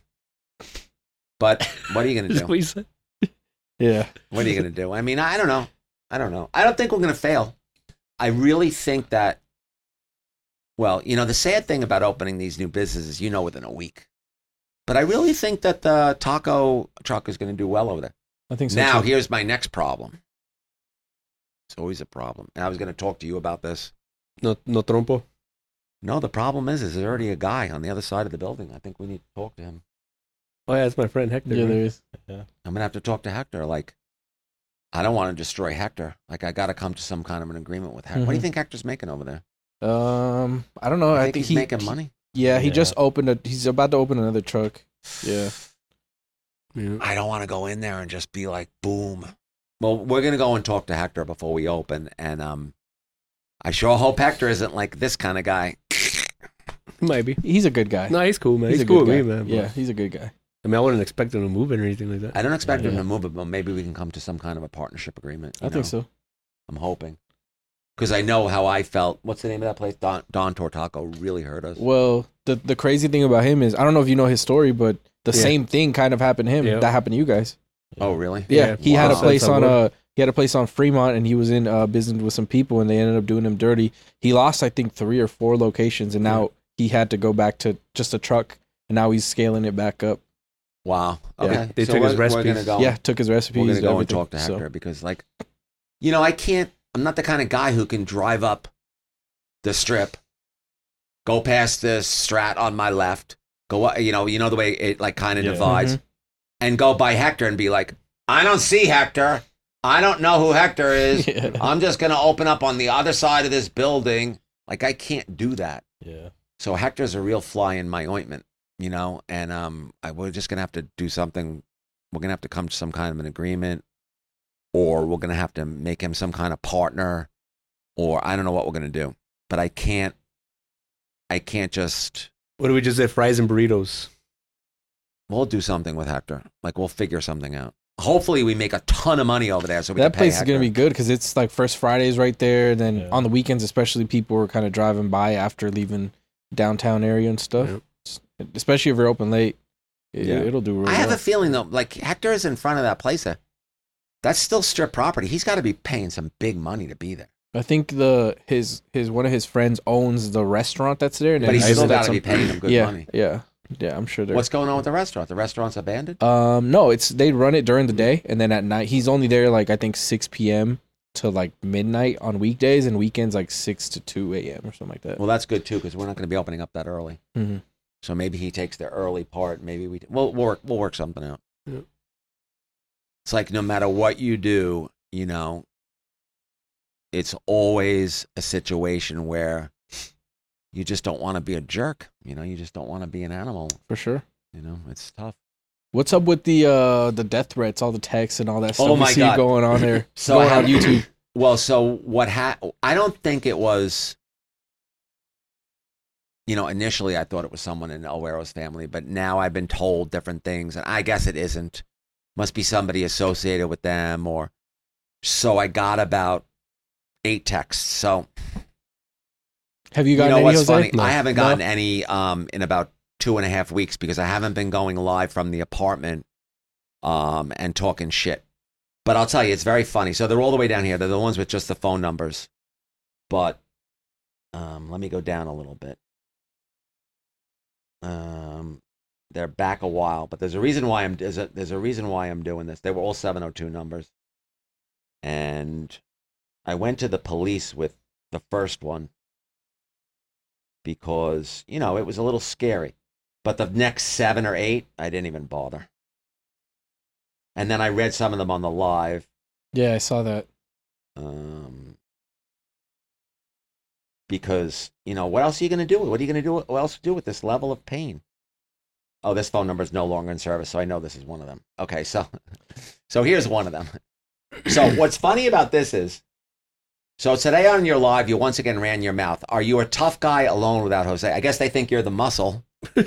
But what are you gonna Is that what do? you said? yeah, What are you gonna do? I mean, I don't know. I don't know. I don't think we're gonna fail. I really think that. Well, you know, the sad thing about opening these new businesses, you know, within a week. But I really think that the taco truck is going to do well over there. I think so. Now, too. here's my next problem. It's always a problem. And I was going to talk to you about this. No, no trompo. No, the problem is, is there's already a guy on the other side of the building. I think we need to talk to him. Oh, yeah, it's my friend Hector. yeah, man. there is. I'm going to have to talk to Hector. Like, I don't want to destroy Hector. Like, I got to come to some kind of an agreement with Hector. What do you Mhm. think Hector's making over there? Um, I don't know. I I think, think he's he making money. Yeah, he Yeah. just opened a. He's about to open another truck. Yeah. Yeah. I don't want to go in there and just be like, boom. Well, we're going to go and talk to Hector before we open. And um, I sure hope Hector isn't like this kind of guy. Might be. He's a good guy. No, he's cool, man. He's, a cool good with guy. me, man. Yeah, But, he's a good guy. I mean, I wouldn't expect him to move it or anything like that. I don't expect him Yeah. to move it, but maybe we can come to some kind of a partnership agreement. you I think know? so. I'm hoping. Because I know how I felt. What's the name of that place? Don, Don Tortaco really hurt us. Well, the the crazy thing about him is I don't know if you know his story, but the Yeah. same thing kind of happened to him. Yeah. That happened to you guys. Oh, really? Yeah, Yeah. he had a Wow. place That's on how uh he had a place on Fremont, and he was in uh, business with some people, and they ended up doing him dirty. He lost, I think, three or four locations, and now he had to go back to just a truck, and now he's scaling it back up. Wow. Yeah. Okay. They so took we're, his We're recipes. gonna go. Yeah, took his recipes. We're gonna go and everything, talk to so- Hector because, like, you know, I can't. I'm not the kind of guy who can drive up the strip, go past the Strat on my left, go. up- You know, you know the way it like kind of Yeah. divides, Mhm. and go by Hector and be like, I don't see Hector. I don't know who Hector is. Yeah. I'm just gonna open up on the other side of this building. Like I can't do that. Yeah. So Hector's a real fly in my ointment, you know, and um, I, we're just gonna have to do something. We're gonna have to come to some kind of an agreement, or we're gonna have to make him some kind of partner, or I don't know what we're gonna do. But I can't. I can't just. What do we just say? Fries and burritos. We'll do something with Hector. Like we'll figure something out. Hopefully, we make a ton of money over there, so we That can pay place is Hector. gonna be good because it's like First Fridays right there. And then Yeah. on the weekends, especially, people were kind of driving by after leaving downtown area and stuff. Yep. S- Especially if you're open late, it, Yeah. it'll do really I have well. a feeling though, like Hector is in front of that place. There. That's still strip property. He's got to be paying some big money to be there. I think the his his one of his friends owns the restaurant that's there. And But then he's I still know got that's to be some- paying them good yeah, money. Yeah, yeah, I'm sure they're. What's going on with the restaurant? The restaurant's abandoned? Um, no, it's they run it during the day, and then at night he's only there like I think six p.m. to like midnight on weekdays, and weekends like six to two a.m. or something like that. Well, that's good too because we're not going to be opening up that early. hmm So maybe he takes the early part. Maybe we we'll, we'll work we'll work something out. Yep. It's like no matter what you do, you know, it's always a situation where you just don't want to be a jerk. You know, you just don't want to be an animal. For sure. You know, it's tough. What's up with the uh the death threats, all the texts and all that stuff Oh we my see God. going on there? So going I on have- YouTube. Well, so what ha- I don't think it was, you know, initially I thought it was someone in El Guero's family, but now I've been told different things, and I guess it isn't. Must be somebody associated with them, or so I got about eight texts. So Have you you gotten know any, what's Jose? funny? No. I haven't No? gotten any um, in about two and a half weeks because I haven't been going live from the apartment um, and talking shit. But I'll tell you, it's very funny. So they're all the way down here. They're the ones with just the phone numbers. But Um, let me go down a little bit. Um, they're back a while, but there's a reason why I'm there's a there's a reason why I'm doing this. They were all seven oh two numbers, and I went to the police with the first one because you know it was a little scary. But the next seven or eight, I didn't even bother. And then I read some of them on the live. Yeah, I saw that. Um, because, you know, what else are you going to do? What are you going to do? What else do with this level of pain? Oh, this phone number is no longer in service, so I know this is one of them. Okay, so so here's one of them. So what's funny about this is, so today on your live, you once again ran your mouth. Are you a tough guy alone without Jose? I guess they think you're the muscle.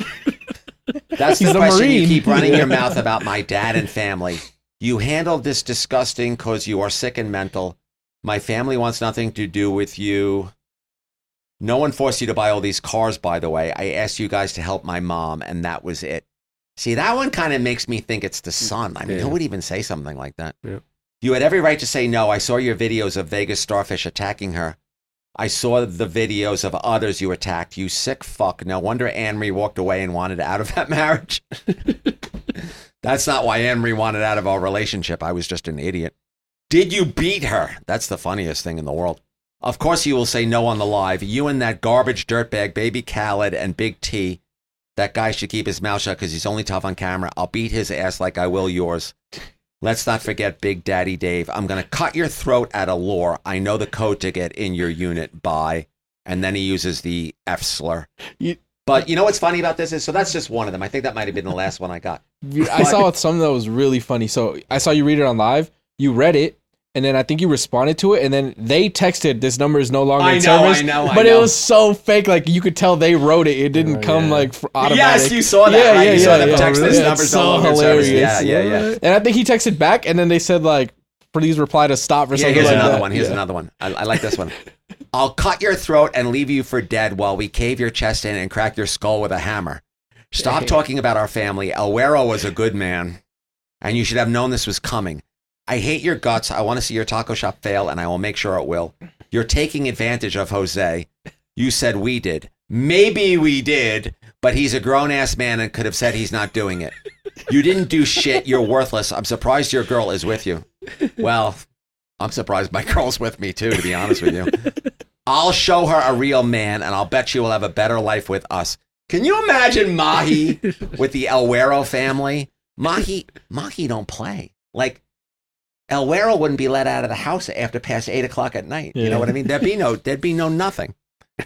That's the He's a question you Marine. keep running your mouth about my dad and family. You handled this disgusting because you are sick and mental. My family wants nothing to do with you. No one forced you to buy all these cars, by the way. I asked you guys to help my mom, and that was it. See, that one kind of makes me think it's the son. I mean, Yeah. who would even say something like that? Yeah. You had every right to say no. I saw your videos of Vegas Starfish attacking her. I saw the videos of others you attacked. You sick fuck. No wonder Anne-Marie walked away and wanted out of that marriage. That's not why Anne-Marie wanted out of our relationship. I was just an idiot. Did you beat her? That's the funniest thing in the world. Of course you will say no on the live. You and that garbage dirtbag, Baby Khaled, and Big T. That guy should keep his mouth shut because he's only tough on camera. I'll beat his ass like I will yours. Let's not forget Big Daddy Dave. I'm going to cut your throat at a lure. I know the code to get in your unit. Bye. And then he uses the F slur. You- But you know what's funny about this is, so that's just one of them. I think that might have been the last one I got. I saw something that was really funny. So I saw you read it on live. You read it, and then I think you responded to it, and then they texted, "This number is no longer I in know, service." I know, I But it know. was so fake. Like you could tell they wrote it. It didn't Oh, come yeah. like for automatic. Yes, you saw that, Yeah, right? yeah, You saw yeah, them yeah. text this Yeah, number's it's no so longer in service. hilarious. Yeah, yeah, yeah. And I think he texted back, and then they said like, "Please reply to stop" or Yeah, something here's like another that. one. Here's Yeah. another one. I, I like this one. I'll cut your throat and leave you for dead while we cave your chest in and crack your skull with a hammer. Stop Dang. talking about our family. El Güero was a good man, and you should have known this was coming. I hate your guts. I want to see your taco shop fail, and I will make sure it will. You're taking advantage of Jose. You said we did. Maybe we did, but he's a grown-ass man and could have said he's not doing it. You didn't do shit. You're worthless. I'm surprised your girl is with you. Well, I'm surprised my girl's with me, too, to be honest with you. I'll show her a real man, and I'll bet she will have a better life with us. Can you imagine Mahi with the El Güero family? Mahi, Mahi don't play. Like, El Güero wouldn't be let out of the house after past eight o'clock at night. You Yeah. know what I mean? There'd be no, there'd be no nothing.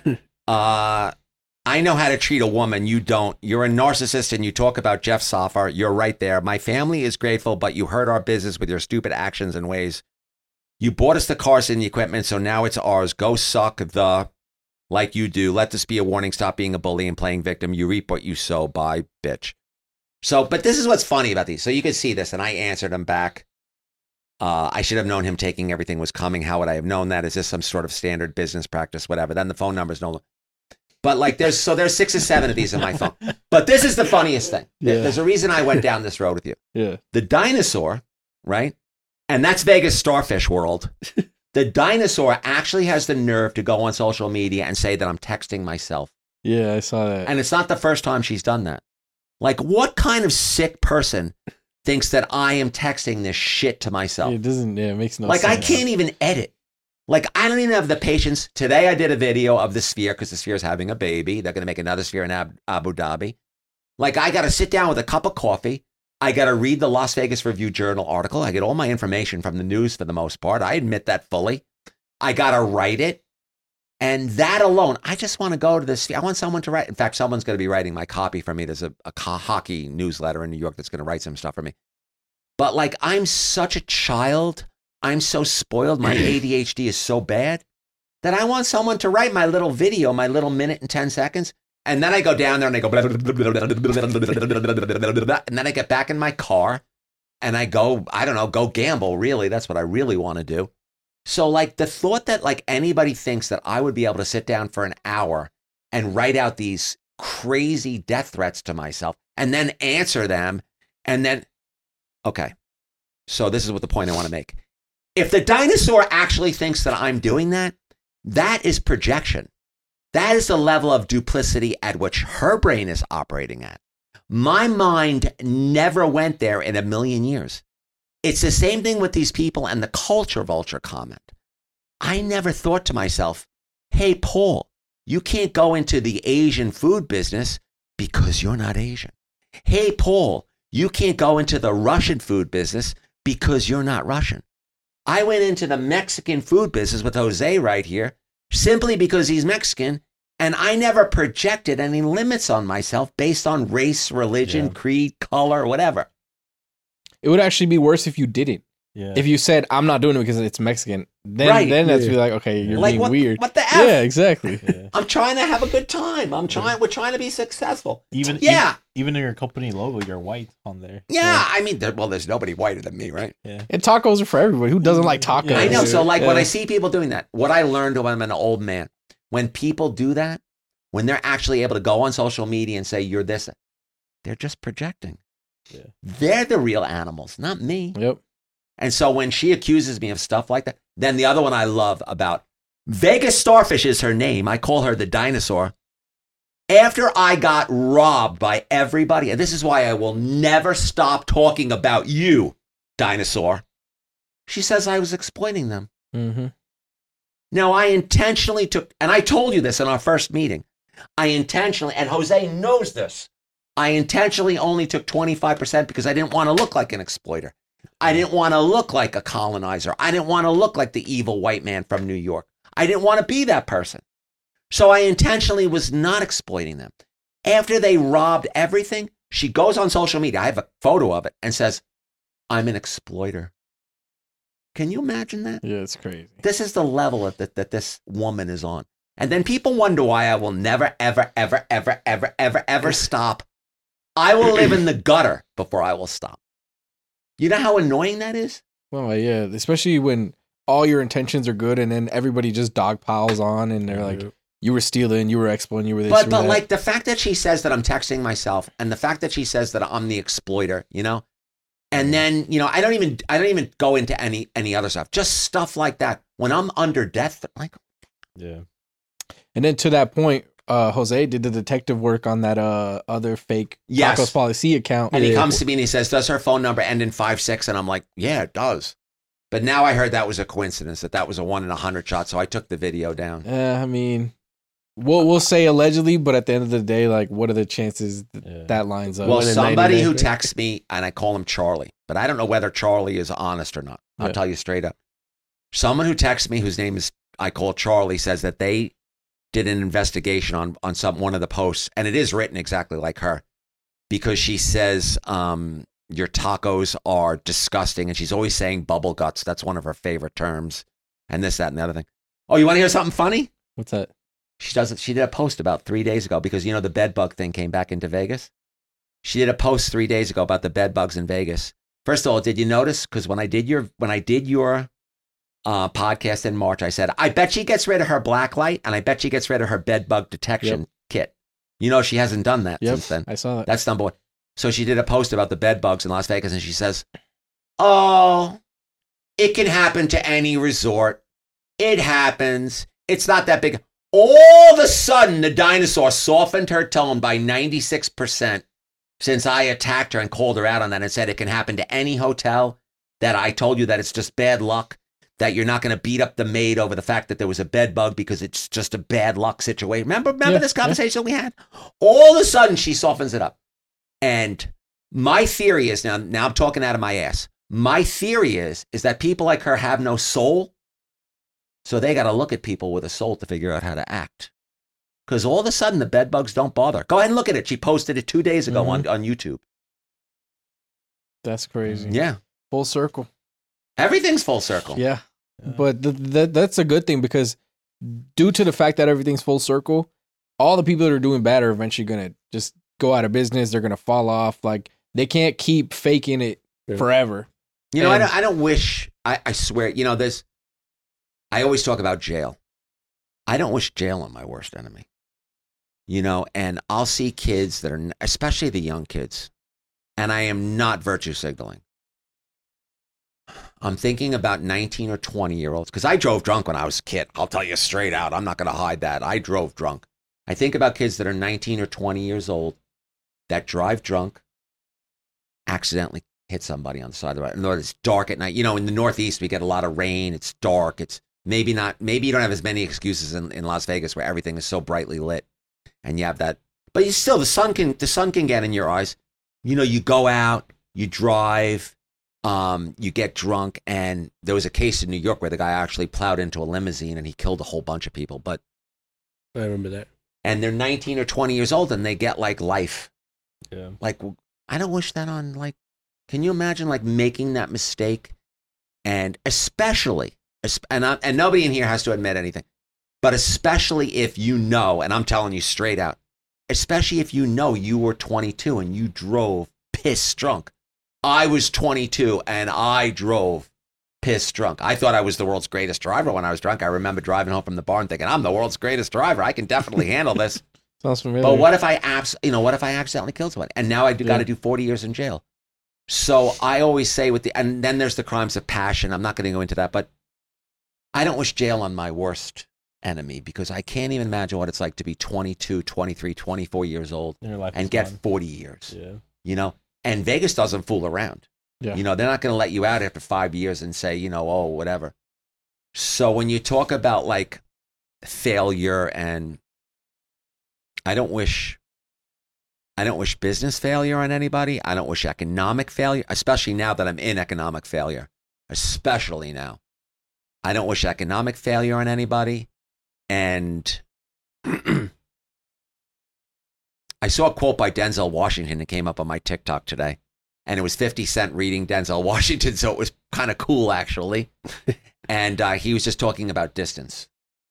Uh, I know how to treat a woman. You don't. You're a narcissist and you talk about Jeff Safar. You're right there. My family is grateful, but you hurt our business with your stupid actions and ways. You bought us the cars and the equipment, so now it's ours. Go suck the like you do. Let this be a warning. Stop being a bully and playing victim. You reap what you sow. Bye, bitch. So, but this is what's funny about these. So you can see this, and I answered him back. Uh, I should have known him taking everything was coming. How would I have known that? Is this some sort of standard business practice? Whatever. Then the phone number's no. But like, there's so there's six or seven of these in my phone. But this is the funniest thing. Yeah. There's a reason I went down this road with you. Yeah. The dinosaur, right? And that's Vegas Starfish World. The dinosaur actually has the nerve to go on social media and say that I'm texting myself. Yeah, I saw that. And it's not the first time she's done that. Like, what kind of sick person thinks that I am texting this shit to myself? It doesn't. Yeah, it makes no like, sense. I can't even edit. Like, I don't even have the patience. Today I did a video of the Sphere because the Sphere is having a baby. They're going to make another Sphere in Ab- Abu Dhabi. Like, I got to sit down with a cup of coffee. I got to read the Las Vegas Review Journal article. I get all my information from the news for the most part. I admit that fully. I got to write it. And that alone, I just want to go to this. I want someone to write. In fact, someone's going to be writing my copy for me. There's a, a hockey newsletter in New York that's going to write some stuff for me. But like, I'm such a child. I'm so spoiled. My A D H D is so bad that I want someone to write my little video, my little minute and ten seconds. And then I go down there and I go, and then I get back in my car and I go, I don't know, go gamble. Really, that's what I really want to do. So like the thought that like anybody thinks that I would be able to sit down for an hour and write out these crazy death threats to myself and then answer them and then, okay. So this is what the point I want to make. If the dinosaur actually thinks that I'm doing that, that is projection. That is the level of duplicity at which her brain is operating at. My mind never went there in a million years. It's the same thing with these people and the culture vulture comment. I never thought to myself, hey, Paul, you can't go into the Asian food business because you're not Asian. Hey, Paul, you can't go into the Russian food business because you're not Russian. I went into the Mexican food business with Jose right here simply because he's Mexican, and I never projected any limits on myself based on race, religion, Yeah. creed, color, whatever. It would actually be worse if you didn't. Yeah. If you said, I'm not doing it because it's Mexican, then Right. then that's Yeah. be like, okay, you're Like, being what, weird. what the F? Yeah, exactly. yeah. I'm trying to have a good time. I'm trying. We're trying to be successful. Even Yeah. even, even in your company logo, you're white on there. Yeah, I mean, there, well, there's nobody whiter than me, right? Yeah. And tacos are for everybody. Who doesn't like tacos? Yeah, I know. So, like, when Yeah. I see people doing that, what I learned when I'm an old man, when people do that, when they're actually able to go on social media and say, you're this, they're just projecting. Yeah. They're the real animals, not me. Yep. And so when she accuses me of stuff like that, then the other one I love about Vegas Starfish is her name. I call her the dinosaur. After I got robbed by everybody, and this is why I will never stop talking about you, dinosaur. She says I was exploiting them. Mm-hmm. Now, I intentionally took, and I told you this in our first meeting, I intentionally, and Jose knows this, I intentionally only took twenty-five percent because I didn't want to look like an exploiter. I didn't want to look like a colonizer. I didn't want to look like the evil white man from New York. I didn't want to be that person. So I intentionally was not exploiting them. After they robbed everything, she goes on social media, I have a photo of it, and says, I'm an exploiter. Can you imagine that? Yeah, it's crazy. This is the level that, that this woman is on. And then people wonder why I will never, ever, ever, ever, ever, ever, ever stop. I will live in the gutter before I will stop. You know how annoying that is? Well, yeah, especially when all your intentions are good and then everybody just dog piles on and they're like, you were stealing, you were exploiting, you were this, But you were but that. like the fact that she says that I'm texting myself and the fact that she says that I'm the exploiter, you know? And then, you know, I don't even I don't even go into any any other stuff. Just stuff like that. When I'm under death, like Yeah. And then to that point, uh, Jose did the detective work on that uh other fake Yes. Tacos Policy account. and he Yeah. comes to me and he says, does her phone number end in five six? And I'm like, yeah, it does. But now I heard that was a coincidence, that that was a one in a hundred shot. So I took the video down. Uh, I mean, we'll we'll say allegedly, but at the end of the day, like, what are the chances th- Yeah. that lines up? Well, One in somebody who ninety-nine. texts me, and I call him Charlie, but I don't know whether Charlie is honest or not. I'll Yeah. tell you straight up. Someone who texts me, whose name is I call Charlie, says that they did an investigation on on some one of the posts, and it is written exactly like her, because she says um, your tacos are disgusting, and she's always saying bubble guts. That's one of her favorite terms, and this, that, and the other thing. Oh, you want to hear something funny? What's that? She doesn't. She did a post about three days ago because you know the bed bug thing came back into Vegas. She did a post three days ago about the bed bugs in Vegas. First of all, did you notice? Because when I did your when I did your uh, podcast in March, I said I bet she gets rid of her black light and I bet she gets rid of her bed bug detection Yep. kit. You know she hasn't done that Yep, since then. I saw that. That's number one. So she did a post about the bed bugs in Las Vegas, and she says, "Oh, it can happen to any resort. It happens. It's not that big." All of a sudden, the dinosaur softened her tone by ninety-six percent since I attacked her and called her out on that and said it can happen to any hotel, that I told you that it's just bad luck, that you're not going to beat up the maid over the fact that there was a bed bug because it's just a bad luck situation. Remember, remember Yeah, this yeah. conversation we had? All of a sudden, she softens it up. And my theory is, now, now I'm talking out of my ass. My theory is, is that people like her have no soul. So they got to look at people with a soul to figure out how to act. Because all of a sudden, the bed bugs don't bother. Go ahead and look at it. She posted it two days ago on, on YouTube. That's crazy. Yeah. Full circle. Everything's full circle. Yeah. Yeah. But th- th- that's a good thing because due to the fact that everything's full circle, all the people that are doing bad are eventually going to just go out of business. They're going to fall off. Like, they can't keep faking it Yeah. forever. You know, I And- don't, I don't wish, I, I swear, you know, there's, I always talk about jail. I don't wish jail on my worst enemy. You know, and I'll see kids that are, especially the young kids, and I am not virtue signaling. I'm thinking about nineteen or twenty year olds because I drove drunk when I was a kid. I'll tell you straight out. I'm not going to hide that. I drove drunk. I think about kids that are nineteen or twenty years old that drive drunk, accidentally hit somebody on the side of the road. And it's dark at night. You know, in the Northeast, we get a lot of rain. It's dark. It's maybe not, maybe you don't have as many excuses in, in Las Vegas where everything is so brightly lit and you have that. But you still, the sun can, the sun can get in your eyes. You know, you go out, you drive, um, you get drunk. And there was a case in New York where the guy actually plowed into a limousine and he killed a whole bunch of people. But I remember that. And they're nineteen or twenty years old and they get like life. Yeah. Like, I don't wish that on, like, can you imagine like making that mistake? And especially, and I, and nobody in here has to admit anything, but especially if you know, and I'm telling you straight out, especially if you know you were twenty-two and you drove pissed drunk. I was twenty-two and I drove pissed drunk. I thought I was the world's greatest driver when I was drunk. I remember driving home from the barn thinking, I'm the world's greatest driver. I can definitely handle this. Sounds familiar. But what if I abs- you know, what if I accidentally killed someone? And now I do, Yeah. got to do forty years in jail. So I always say with the, and then there's the crimes of passion. I'm not going to go into that, but I don't wish jail on my worst enemy because I can't even imagine what it's like to be twenty-two, twenty-three, twenty-four years old And your life and is get gone. forty years, Yeah. you know? And Vegas doesn't fool around. Yeah. You know, they're not going to let you out after five years and say, you know, oh, whatever. So when you talk about like failure, and I don't wish, I don't wish business failure on anybody. I don't wish economic failure, especially now that I'm in economic failure, especially now. I don't wish economic failure on anybody. And I saw a quote by Denzel Washington that came up on my TikTok today. And it was fifty Cent reading Denzel Washington, so it was kind of cool, actually. And uh, he was just talking about distance.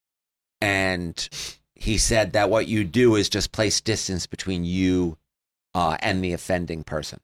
And he said that what you do is just place distance between you uh, and the offending person.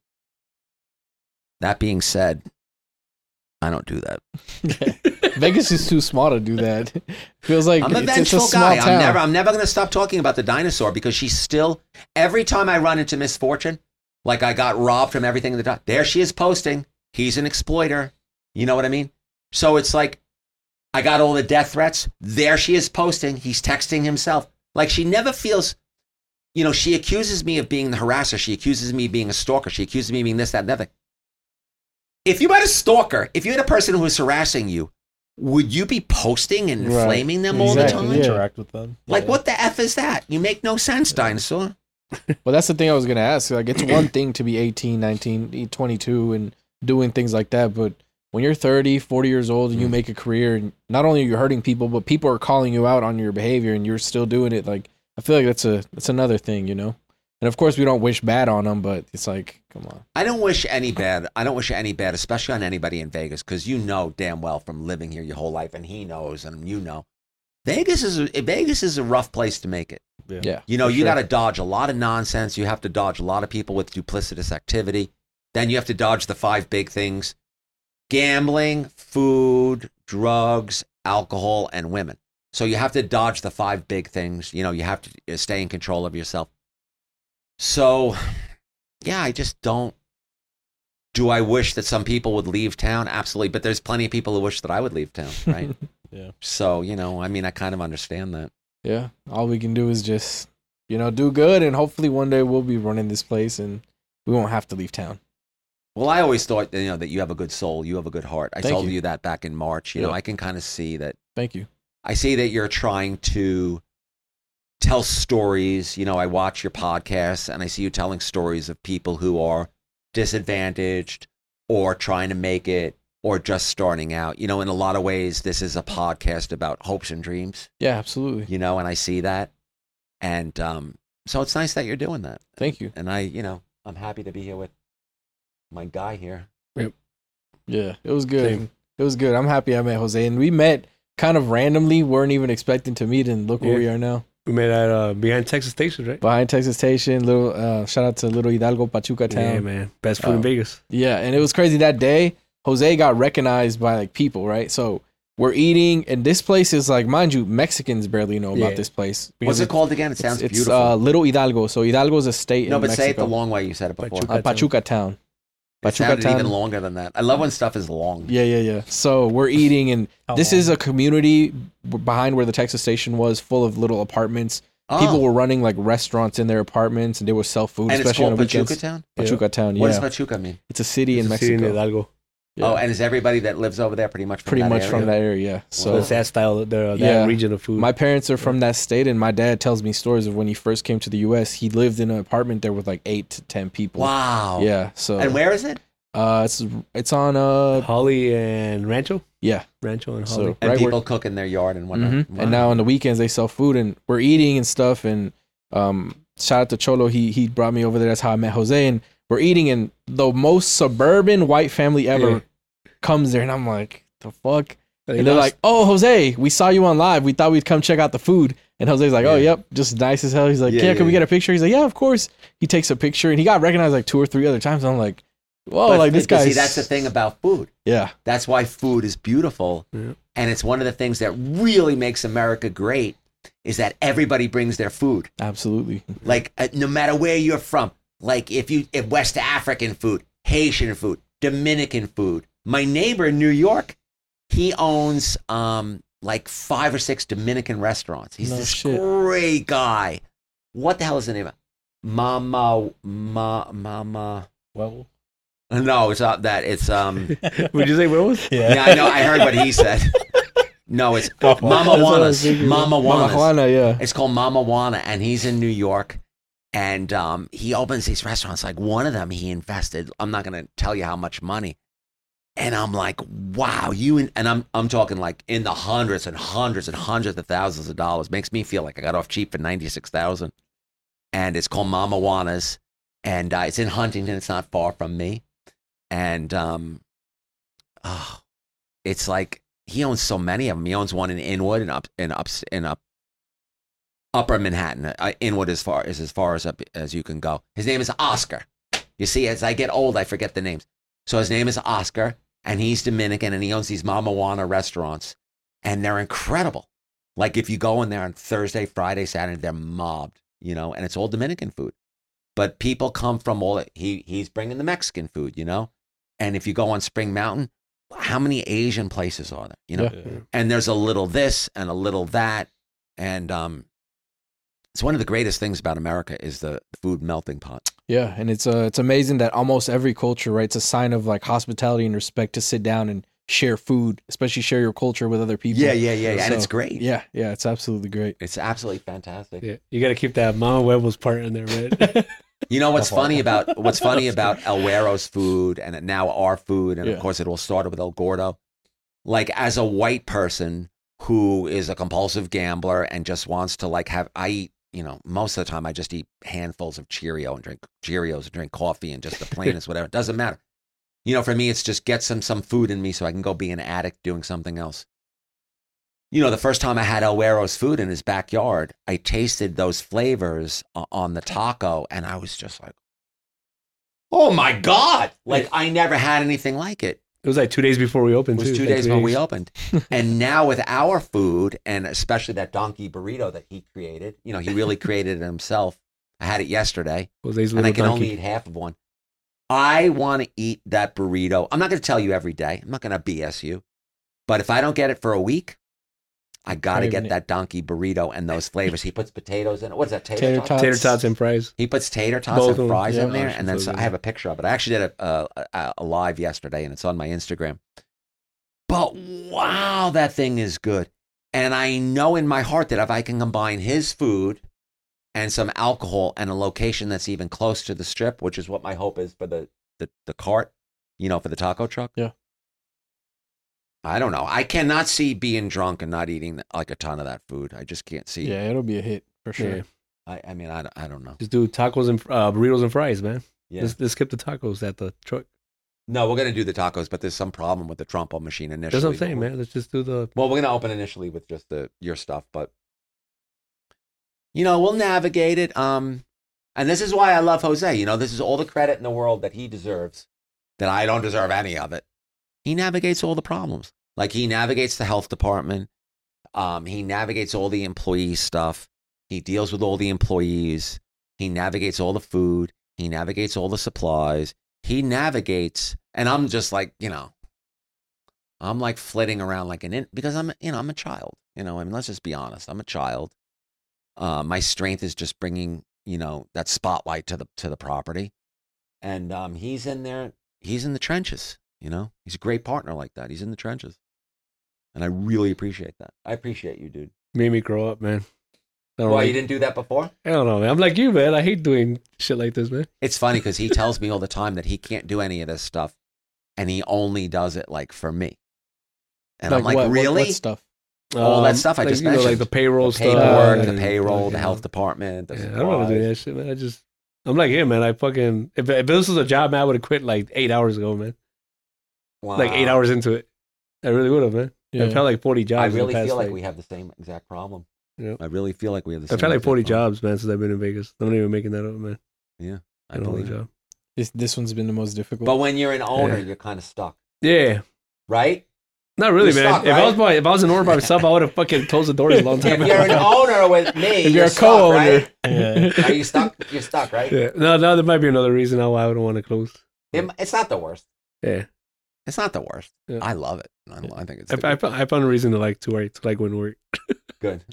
That being said, I don't do that. Vegas is too small to do that. Feels like I'm a it's, it's a vengeful small guy. town. I'm never, I'm never going to stop talking about the dinosaur because she's still, every time I run into misfortune, like I got robbed from everything in the top, there she is posting. He's an exploiter. You know what I mean? So it's like, I got all the death threats. There she is posting. He's texting himself. Like she never feels, you know, she accuses me of being the harasser. She accuses me of being a stalker. She accuses me of being this, that, and that. If you had a stalker, if you had a person who was harassing you, would you be posting and Right. inflaming them all the Exactly, time? yeah. Interact with them. Like, Yeah. what the F is that? You make no sense, dinosaur. Well, that's the thing I was going to ask. Like, it's one thing to be eighteen, nineteen, twenty-two and doing things like that. But when you're thirty, forty years old and you Mm. make a career, and not only are you hurting people, but people are calling you out on your behavior and you're still doing it. Like, I feel like that's a that's another thing, you know? And of course, we don't wish bad on them, but it's like, come on. I don't wish any bad. I don't wish any bad, especially on anybody in Vegas, because you know damn well from living here your whole life, and he knows, and you know, Vegas is a, Vegas is a rough place to make it. Yeah. You know, for you sure. got to dodge a lot of nonsense. You have to dodge a lot of people with duplicitous activity. Then you have to dodge the five big things: gambling, food, drugs, alcohol, and women. So you have to dodge the five big things. You know, you have to stay in control of yourself. So, yeah, I just don't. Do I wish that some people would leave town? Absolutely. But there's plenty of people who wish that I would leave town, right? Yeah. So, you know, I mean, I kind of understand that. Yeah. All we can do is just, you know, do good. And hopefully one day we'll be running this place and we won't have to leave town. Well, I always thought, you know, that you have a good soul. You have a good heart. I Thank told you. you that back in March. You know, Yeah. I can kind of see that. Thank you. I see that you're trying to tell stories. You know, I watch your podcasts and I see you telling stories of people who are disadvantaged or trying to make it or just starting out. You know, in a lot of ways, this is a podcast about hopes and dreams, Yeah, absolutely. you know, and I see that. And um, so it's nice that you're doing that. Thank you. And I, you know, I'm happy to be here with my guy here. Yeah, it was good. Same. It was good. I'm happy I met Jose. And we met kind of randomly, weren't even expecting to meet, and look where Yeah. we are now. We met at uh, behind Texas Station, right? Behind Texas Station, little uh, shout out to Little Hidalgo, Pachuca town. Yeah, man. Best food Um, in Vegas. Yeah, and it was crazy that day. Jose got recognized by like people, right? So we're eating, and this place is like, mind you, Mexicans barely know about Yeah. this place. What's it it's- called again? It It's, sounds it's beautiful. uh, Little Hidalgo. So Hidalgo is a state no, in but Mexico. say it the long way you said it before. Pachuca. uh, Pachuca town. It sounded Pachucatan. even longer than that. I love when stuff is long. Yeah, yeah, yeah. So we're eating, and How this long? is a community b- behind where the Texas station was, full of little apartments. Oh. People were running like restaurants in their apartments, and they would sell food, and it's especially on called the weekends. Pachuca Town? Pachuca Town, What yeah. does Pachuca mean? It's a city in It's a city Mexico. in Hidalgo. Yeah. Oh, and is everybody that lives over there pretty much from Pretty that much area? from that area. So So it's that style, the, that Yeah. region of food. my parents are from that state, and my dad tells me stories of when he first came to the U S. He lived in an apartment there with like eight to ten people. Wow. Yeah. So And where is it? uh, it's it's on uh Holly and Rancho. yeah. Rancho and So Holly. And right people where, cook in their yard and whatnot. Mhm. Wow. And now on the weekends they sell food, and we're eating and stuff. And um, shout out to Cholo. He he brought me over there. That's how I met Jose. And we're eating, and the most suburban white family ever Yeah. comes there, and I'm like, the fuck. They And they're lost- like, "Oh, Jose, we saw you on live. We thought we'd come check out the food." And Jose's like, "Oh, Yeah. yep, just nice as hell." He's like, Yeah, "Yeah, yeah, can we yeah. get a picture?" He's like, "Yeah, of course." He takes a picture, and he got recognized like two or three other times. And I'm like, "Whoa, But like this but guy." See, that's the thing about food. Yeah, That's why food is beautiful. Yeah. And it's one of the things that really makes America great is that everybody brings their food. absolutely. Like, uh, no matter where you're from. Like, if you, if West African food, Haitian food, Dominican food. My neighbor in New York, he owns um like five or six Dominican restaurants. He's No this shit. great guy. What the hell is the name of it? Mama, ma, Mama. Well, No, it's not that. It's, um, Would you say where was? yeah. yeah, I know. I heard what he said. No, it's Buffalo. Mama That's what I was Juana's. thinking. Mama Mama Juana's. Juana, yeah. It's called Mama Juana, and he's in New York. And um, he opens these restaurants. Like one of them, he invested. I'm not going to tell you how much money. And I'm like, wow, you in, and I'm I'm talking like in the hundreds and hundreds and hundreds of thousands of dollars. Makes me feel like I got off cheap for ninety-six thousand. And it's called Mama Juana's, and uh, it's in Huntington. It's not far from me. And um, oh, it's like he owns so many of them. He owns one in Inwood and up in up in up Upper Manhattan. Uh, Inwood as far is as far as up as you can go. His name is Oscar. You see, as I get old, I forget the names. So his name is Oscar, and he's Dominican, and he owns these Mama Juana restaurants, and they're incredible. Like if you go in there on Thursday, Friday, Saturday, they're mobbed, you know, and it's all Dominican food. But people come from all. He he's bringing the Mexican food, you know, and if you go on Spring Mountain, how many Asian places are there, you know? Yeah. And there's a little this and a little that, and um, it's one of the greatest things about America is the food melting pot. Yeah, and it's uh, it's amazing that almost every culture, right, it's a sign of like hospitality and respect to sit down and share food, especially share your culture with other people. Yeah, yeah, yeah, and So, it's great. Yeah, yeah, it's absolutely great. It's absolutely fantastic. Yeah, you got to keep that Mama Huevos part in there, man. You know what's Buffalo. funny about what's funny about El Güero's food and now our food, and Yeah. of course it all started with El Gordo. Like as a white person who is a compulsive gambler and just wants to like have, I eat, you know, most of the time I just eat handfuls of Cheerio and drink Cheerios and drink coffee and just the plainest whatever. It doesn't matter. You know, for me it's just get some some food in me so I can go be an addict doing something else. You know, the first time I had El Güero's food in his backyard, I tasted those flavors o- on the taco, and I was just like, oh my God. Like, I never had anything like it. It was like two days before we It opened. was too. two Like days when we opened. And now with our food, and especially that donkey burrito that he created, you know, he really created it himself. I had it yesterday, Jose's and I little can donkey. only eat half of one. I want to eat that burrito. I'm not going to tell you every day. I'm not going to B S you. But if I don't get it for a week, I got to Craving get it. that donkey burrito and those flavors. He puts potatoes in it. What is that? Tater, Tater tots? tots. Tater tots and fries. He puts tater tots Both and of them. fries Yeah. in there, Oh, and then so so good. I have a picture of it. I actually did a, a, a, a live yesterday, and it's on my Instagram. But wow, that thing is good. And I know in my heart that if I can combine his food and some alcohol and a location that's even close to the strip, which is what my hope is for the, the, the cart, you know, for the taco truck. Yeah. I don't know. I cannot see being drunk and not eating like a ton of that food. I just can't see. Yeah, it'll be a hit for sure. Yeah. I, I mean, I, I don't know. Just do tacos and uh, burritos and fries, man. Yeah. Let's, let's skip the tacos at the truck. No, we're going to do the tacos, but there's some problem with the Trompo machine initially. That's what I'm saying, but we'll- man. Let's just do the. Well, we're going to open initially with just the your stuff, but you know, we'll navigate it. Um, and this is why I love Jose. You know, this is all the credit in the world that he deserves, that I don't deserve any of it. He navigates all the problems. Like he navigates the health department. Um, he navigates all the employee stuff. He deals with all the employees. He navigates all the food. He navigates all the supplies. he navigates, and I'm just like, you know, I'm like flitting around like an in because I'm, you know, I'm a child. You know, I mean, let's just be honest. I'm a child. Uh, my strength is just bringing, you know, that spotlight to the to the property, and um, he's in there. He's in the trenches. You know, he's a great partner like that. He's in the trenches, and I really appreciate that. I appreciate you, dude. Made me grow up, man. I don't Why like, you didn't do that before? I don't know, man. I'm like you, man. I hate doing shit like this, man. It's funny because he tells me all the time that he can't do any of this stuff, and he only does it like for me. And I'm like, what, what- really? what stuff? All that Um, stuff I like, just you know, like mentioned. the payroll The stuff, paperwork, the and payroll, the fucking- health department. The Yeah, I don't want to do that shit, man. I just, I'm like, yeah, man. I fucking, if, if this was a job, man, I would have quit like eight hours ago, man. Wow. Like eight hours into it, I really would have, man. Yeah. I've had like forty jobs. I in the really past, feel like we have the same exact problem. Yeah. I really feel like we have the same. I've had like exact forty problem. jobs, man, since I've been in Vegas. I'm not even making that up, man. I An only believe it. job. This this one's been the most difficult. But when you're an owner, Yeah. you're kind of stuck, Yeah, right? not really, You're man. stuck, If I was right? by, if I was an owner by myself, I would have fucking closed the doors a long If time you're an ago. owner with me, If you're a stuck, co-owner. right? Yeah. Are you stuck? You're stuck, right? Yeah, no, no, there might be another reason now why I would want to close. It- It's not the worst. Yeah, It's not the worst. Yeah. I love it. I, I think it's I, the I, good- found- I found a reason to like to work, to like when work. good.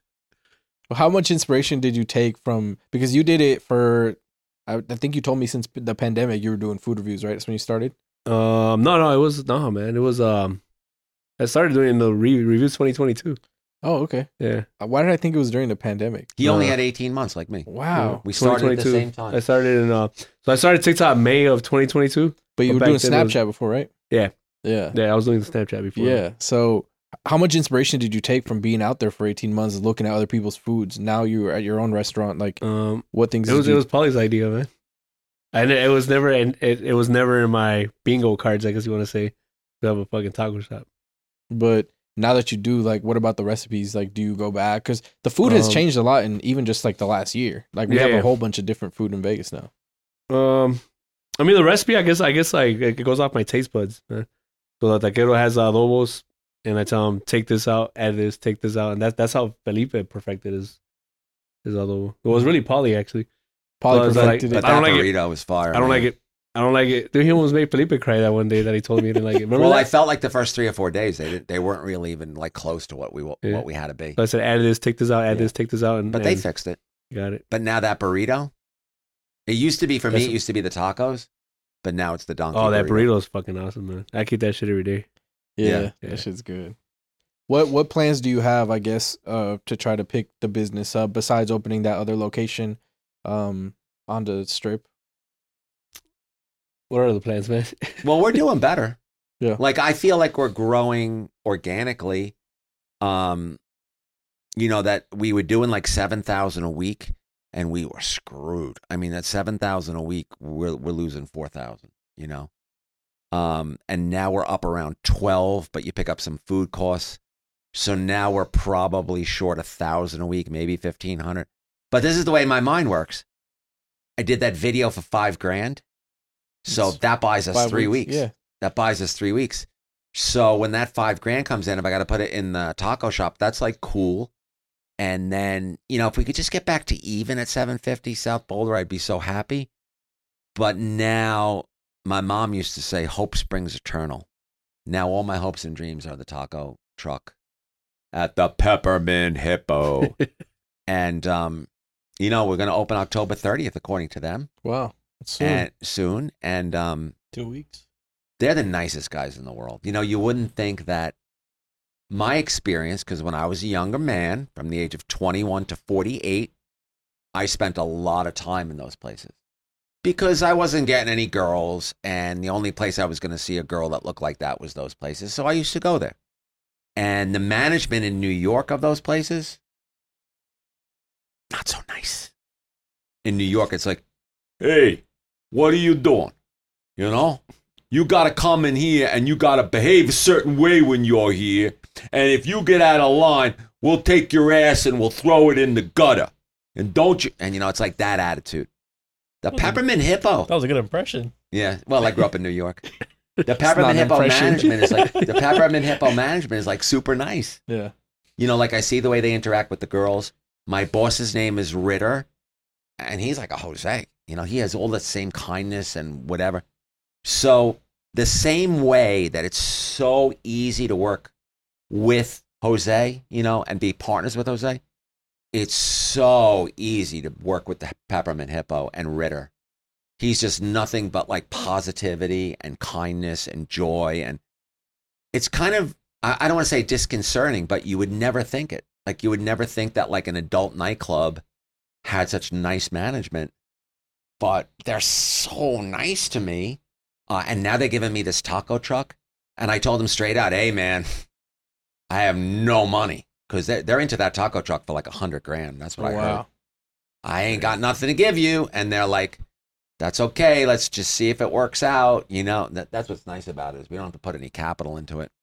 Well, how much inspiration did you take from, because you did it for, I, I think you told me since the pandemic you were doing food reviews, right? That's when you started. Um, no, no, it was no, man. It was um, I started doing it in the re- reviews twenty twenty-two. Oh, okay. Yeah, Uh, Why did I think it was during the pandemic? He only Uh, had eighteen months, like me. Wow. We started at the twenty twenty-two. same time. I started in uh, so I started TikTok May of twenty twenty-two. But you But were back doing then it was- Snapchat before, right? Yeah. Yeah. Yeah, I was doing the Snapchat before. Yeah. So how much inspiration did you take from being out there for eighteen months, looking at other people's foods? Now you're at your own restaurant. Like, Um, what things it did was you it was Polly's idea, man. And it was never in it, it was never in my bingo cards, I guess you want to say, to have a fucking taco shop. But now that you do, like, what about the recipes? Like, do you go back? Because the food has Um, changed a lot in even just like the last year. Like, we Yeah, have yeah. a whole bunch of different food in Vegas now. Um, I mean the recipe, I guess, I guess like it goes off my taste buds, man. So that taquero has adobos, and I tell him take this out, add this, take this out, and that's that's how Felipe perfected his his adobo. It was really Polly actually. Probably Well, it's like- perfected But it. I don't that like it. burrito was fire. I don't man. like it. I don't like it. Dude, he almost made Felipe cry that one day that he told me he didn't like it. Remember Well, I that? felt like the first three or four days they didn't, they weren't really even like close to what we what Yeah. we had to be. So I said add this, take this out, add Yeah. this, take this out, and But they and fixed it. got it. But now that burrito, it used to be for me. That's- It used to be the tacos, but now it's the donkey. Oh, that burrito. burrito is fucking awesome, man. I keep that shit every day. Yeah, Yeah. Yeah. that shit's good. What what plans do you have, I guess, uh, to try to pick the business up besides opening that other location um, on the strip? What are the plans, man? Well, we're doing better. Yeah. Like I feel like we're growing organically. Um, you know that we were doing like seven thousand a week, and we were screwed. I mean, at seven thousand a week, we're we're losing four thousand. You know, um, and now we're up around twelve, but you pick up some food costs, so now we're probably short a thousand a week, maybe fifteen hundred. But this is the way my mind works. I did that video for five grand. So It's that buys us Five three weeks. Yeah. That buys us three weeks. So when that five grand comes in, if I got to put it in the taco shop, that's like cool. And then, you know, if we could just get back to even at seven fifty South Boulder, I'd be so happy. But now my mom used to say, hope springs eternal. Now all my hopes and dreams are the taco truck at the Peppermint Hippo. And, um, you know, we're going to open October thirtieth, according to them. Wow. That's soon. And soon. And, um, Two weeks. they're the nicest guys in the world. You know, you wouldn't think that my experience, because when I was a younger man, from the age of twenty-one to forty-eight, I spent a lot of time in those places because I wasn't getting any girls. And the only place I was going to see a girl that looked like that was those places. So I used to go there. And the management in New York of those places, not so nice. In New York, it's like, hey, what are you doing? You know, you got to come in here and you got to behave a certain way when you're here. And if you get out of line, we'll take your ass and we'll throw it in the gutter. And don't you? And, you know, it's like that attitude. The Peppermint Hippo. That was a good impression. Yeah. Well, I grew up in New York. The not Peppermint an Hippo impression. management is like, the Peppermint Hippo management is like super nice. Yeah. You know, like I see the way they interact with the girls. My boss's name is Ritter, and he's like a Jose. You know, he has all the same kindness and whatever. So the same way that it's so easy to work with Jose, you know, and be partners with Jose, it's so easy to work with the Peppermint Hippo and Ritter. He's just nothing but like positivity and kindness and joy. And it's kind of, I don't want to say disconcerting, but you would never think it. Like you would never think that like an adult nightclub had such nice management, but they're so nice to me. Uh, and now they're giving me this taco truck. And I told them straight out, hey man, I have no money. Because they're, they're into that taco truck for like a hundred grand. That's what Oh, I wow. heard. I ain't got nothing to give you. And they're like, that's okay. Let's just see if it works out. You know, that, that's what's nice about it is we don't have to put any capital into it.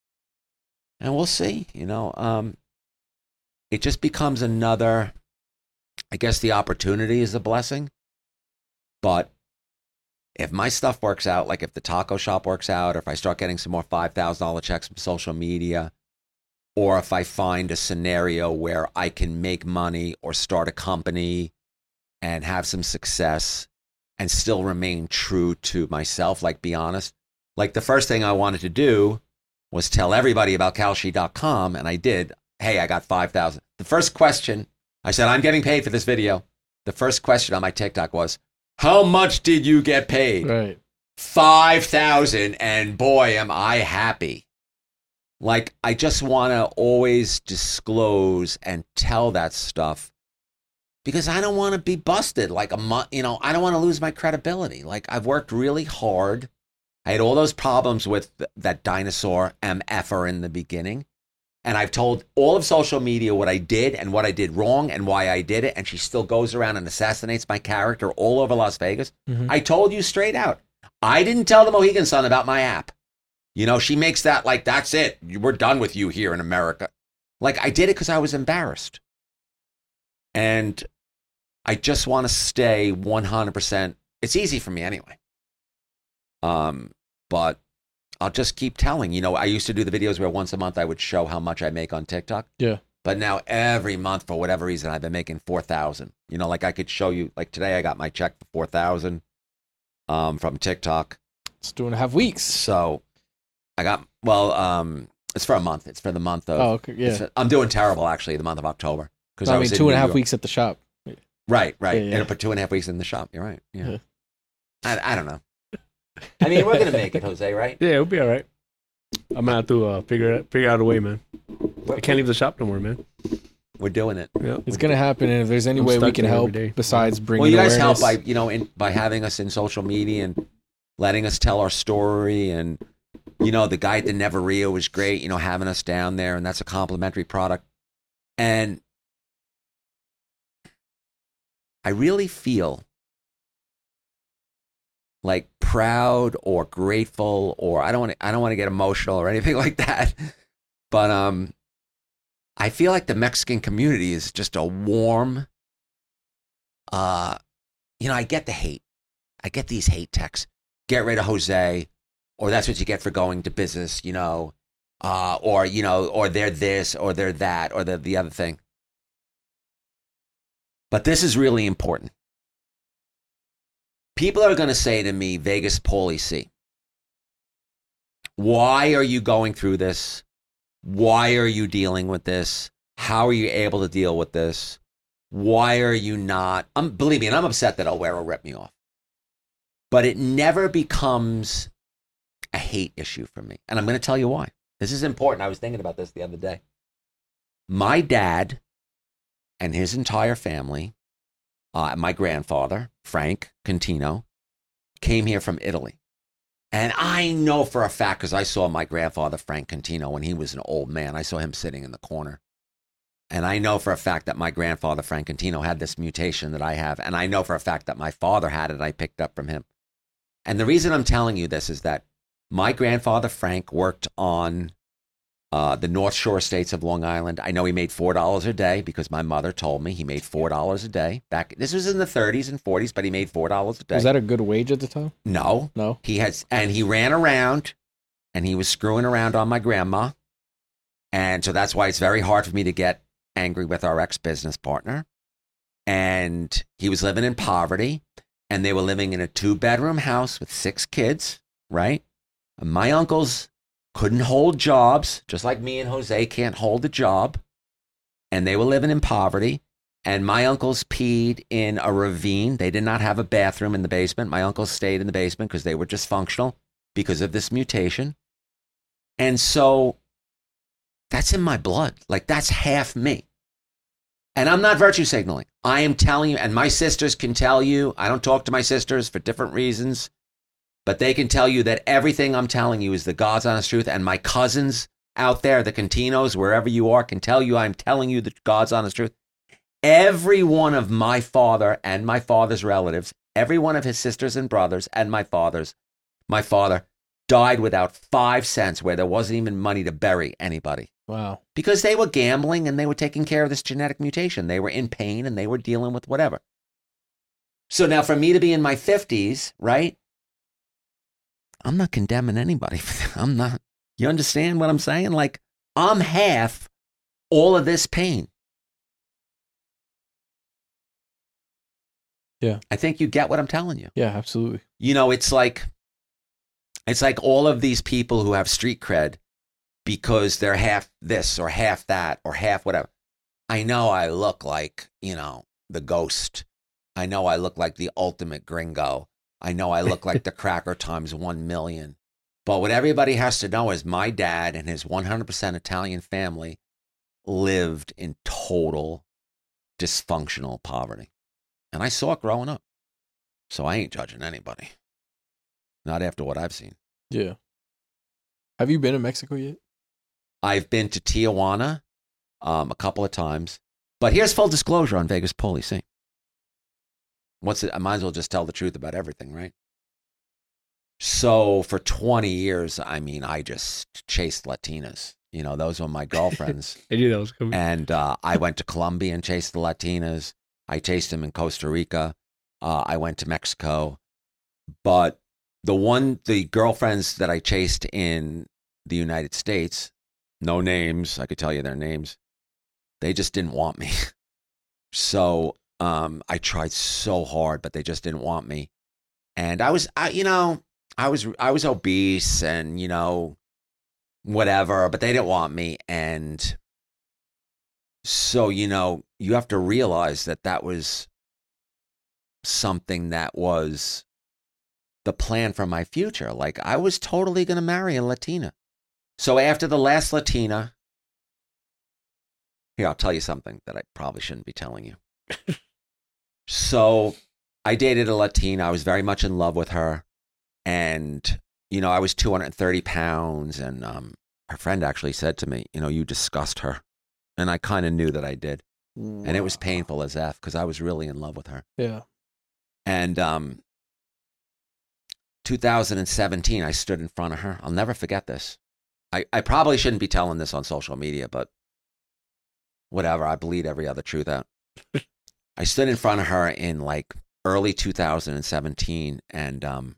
And we'll see, you know. Um, it just becomes another, I guess the opportunity is a blessing. But if my stuff works out, like if the taco shop works out, or if I start getting some more five thousand dollars checks from social media, or if I find a scenario where I can make money or start a company and have some success and still remain true to myself, like be honest. Like the first thing I wanted to do was tell everybody about Kalshi dot com, and I did. Hey, I got five thousand. The first question, I said, I'm getting paid for this video. The first question on my TikTok was, how much did you get paid? Right. five thousand, and boy, am I happy. Like, I just want to always disclose and tell that stuff because I don't want to be busted like a month, you know, I don't want to lose my credibility. Like, I've worked really hard. I had all those problems with th- that dinosaur M F-er in the beginning. And I've told all of social media what I did and what I did wrong and why I did it. And she still goes around and assassinates my character all over Las Vegas. Mhm. I told you straight out. I didn't tell the Mohegan Sun about my app. You know, she makes that like, that's it. We're done with you here in America. Like, I did it because I was embarrassed. And I just want to stay one hundred percent. It's easy for me anyway. Um, but I'll just keep telling. You know, I used to do the videos where once a month I would show how much I make on TikTok. Yeah. But now every month, for whatever reason, I've been making four thousand. You know, like I could show you, like today I got my check for four thousand um, from TikTok. It's two and a half weeks. So I got, well, um, it's for a month. It's for the month of, Oh, okay. Yeah. it's- I'm doing terrible actually, the month of October. Because I, I, mean, was in two and a New half York. weeks at the shop. Right, right. Yeah, yeah. And I put two and a half weeks in the shop. You're right. Yeah. Yeah. I, I don't know. I mean, we're going to make it, Jose, right? Yeah, it'll be all right. I'm gonna have to uh, figure it, figure out a way, man. I can't leave the shop no more, man. We're doing it. Yeah. It's gonna happen, and if there's any I'm way we stuck can there every help day. besides bringing Well, you guys awareness, help by, you know, in, by having us in social media and letting us tell our story. And, you know, the guy at the Neveria was great, you know, having us down there. And that's a complimentary product. And I really feel like proud or grateful, or I don't want to, I don't want to get emotional or anything like that. But um, I feel like the Mexican community is just a warm, uh, you know, I get the hate. I get these hate texts. Get rid of Jose, or that's what you get for going to business, you know, uh, or, you know, or they're this, or they're that, or they're the other thing. But this is really important. People are going to say to me, Vegas Paulie C, why are you going through this? Why are you dealing with this? How are you able to deal with this? Why are you not? I'm, believe me, and I'm upset that El Güero ripped me off. But it never becomes a hate issue for me. And I'm going to tell you why. This is important. I was thinking about this the other day. My dad and his entire family, uh, my grandfather, Frank Contino, came here from Italy. And I know for a fact, because I saw my grandfather, Frank Contino, when he was an old man. I saw him sitting in the corner. And I know for a fact that my grandfather, Frank Contino, had this mutation that I have. And I know for a fact that my father had it. I picked up from him. And the reason I'm telling you this is that my grandfather, Frank, worked on uh, the North Shore Estates of Long Island. I know he made four dollars a day because my mother told me he made four dollars a day. Back, this was in the thirties and forties, but he made four dollars a day. Was that a good wage at the time? No. No. He has, and he ran around and he was screwing around on my grandma. And so that's why it's very hard for me to get angry with our ex-business partner. And he was living in poverty. and they were living in a two-bedroom house with six kids, right? And my uncles couldn't hold jobs, just like me and Jose can't hold a job, and they were living in poverty. And my uncles peed in a ravine. They did not have a bathroom in the basement. My uncles stayed in the basement because they were dysfunctional because of this mutation. And so that's in my blood. Like, that's half me. And I'm not virtue signaling. I am telling you, and my sisters can tell you, I don't talk to my sisters for different reasons, but they can tell you that everything I'm telling you is the God's honest truth. And my cousins out there, the Cantinos, wherever you are, can tell you I'm telling you the God's honest truth. Every one of my father and my father's relatives, every one of his sisters and brothers and my father's, my father died without five cents, where there wasn't even money to bury anybody. Wow. Because they were gambling and they were taking care of this genetic mutation. They were in pain and they were dealing with whatever. So now for me to be in my fifties, right? I'm not condemning anybody for that. I'm not. You understand what I'm saying? Like, I'm half all of this pain. Yeah. I think you get what I'm telling you. Yeah, absolutely. You know, it's like, it's like all of these people who have street cred because they're half this or half that or half whatever. I know I look like, you know, the ghost. I know I look like the ultimate gringo. I know I look like the cracker times one million. But what everybody has to know is my dad and his one hundred percent Italian family lived in total dysfunctional poverty. And I saw it growing up. So I ain't judging anybody. Not after what I've seen. Yeah. Have you been to Mexico yet? I've been to Tijuana um, a couple of times. But here's full disclosure on Vegas Police. What's it? I might as well just tell the truth about everything, right? So for twenty years, I mean, I just chased Latinas. You know, those were my girlfriends. I knew that was coming. And uh, I went to Colombia and chased the Latinas. I chased them in Costa Rica. Uh, I went to Mexico. But the one, the girlfriends that I chased in the United States, no names, I could tell you their names, they just didn't want me. So um, I tried so hard, but they just didn't want me. And I was, I, you know, I was, I was obese and, you know, whatever, but they didn't want me. And so, you know, you have to realize that that was something that was the plan for my future. Like, I was totally going to marry a Latina. So after the last Latina, here, I'll tell you something that I probably shouldn't be telling you. So I dated a Latina. I was very much in love with her. And, you know, I was two hundred thirty pounds. And um, her friend actually said to me, you know, you disgust her. And I kind of knew that I did. Wow. And it was painful as F because I was really in love with her. Yeah. And um, two thousand seventeen, I stood in front of her. I'll never forget this. I, I probably shouldn't be telling this on social media, but whatever. I bleed every other truth out. I stood in front of her in like early two thousand seventeen, and um,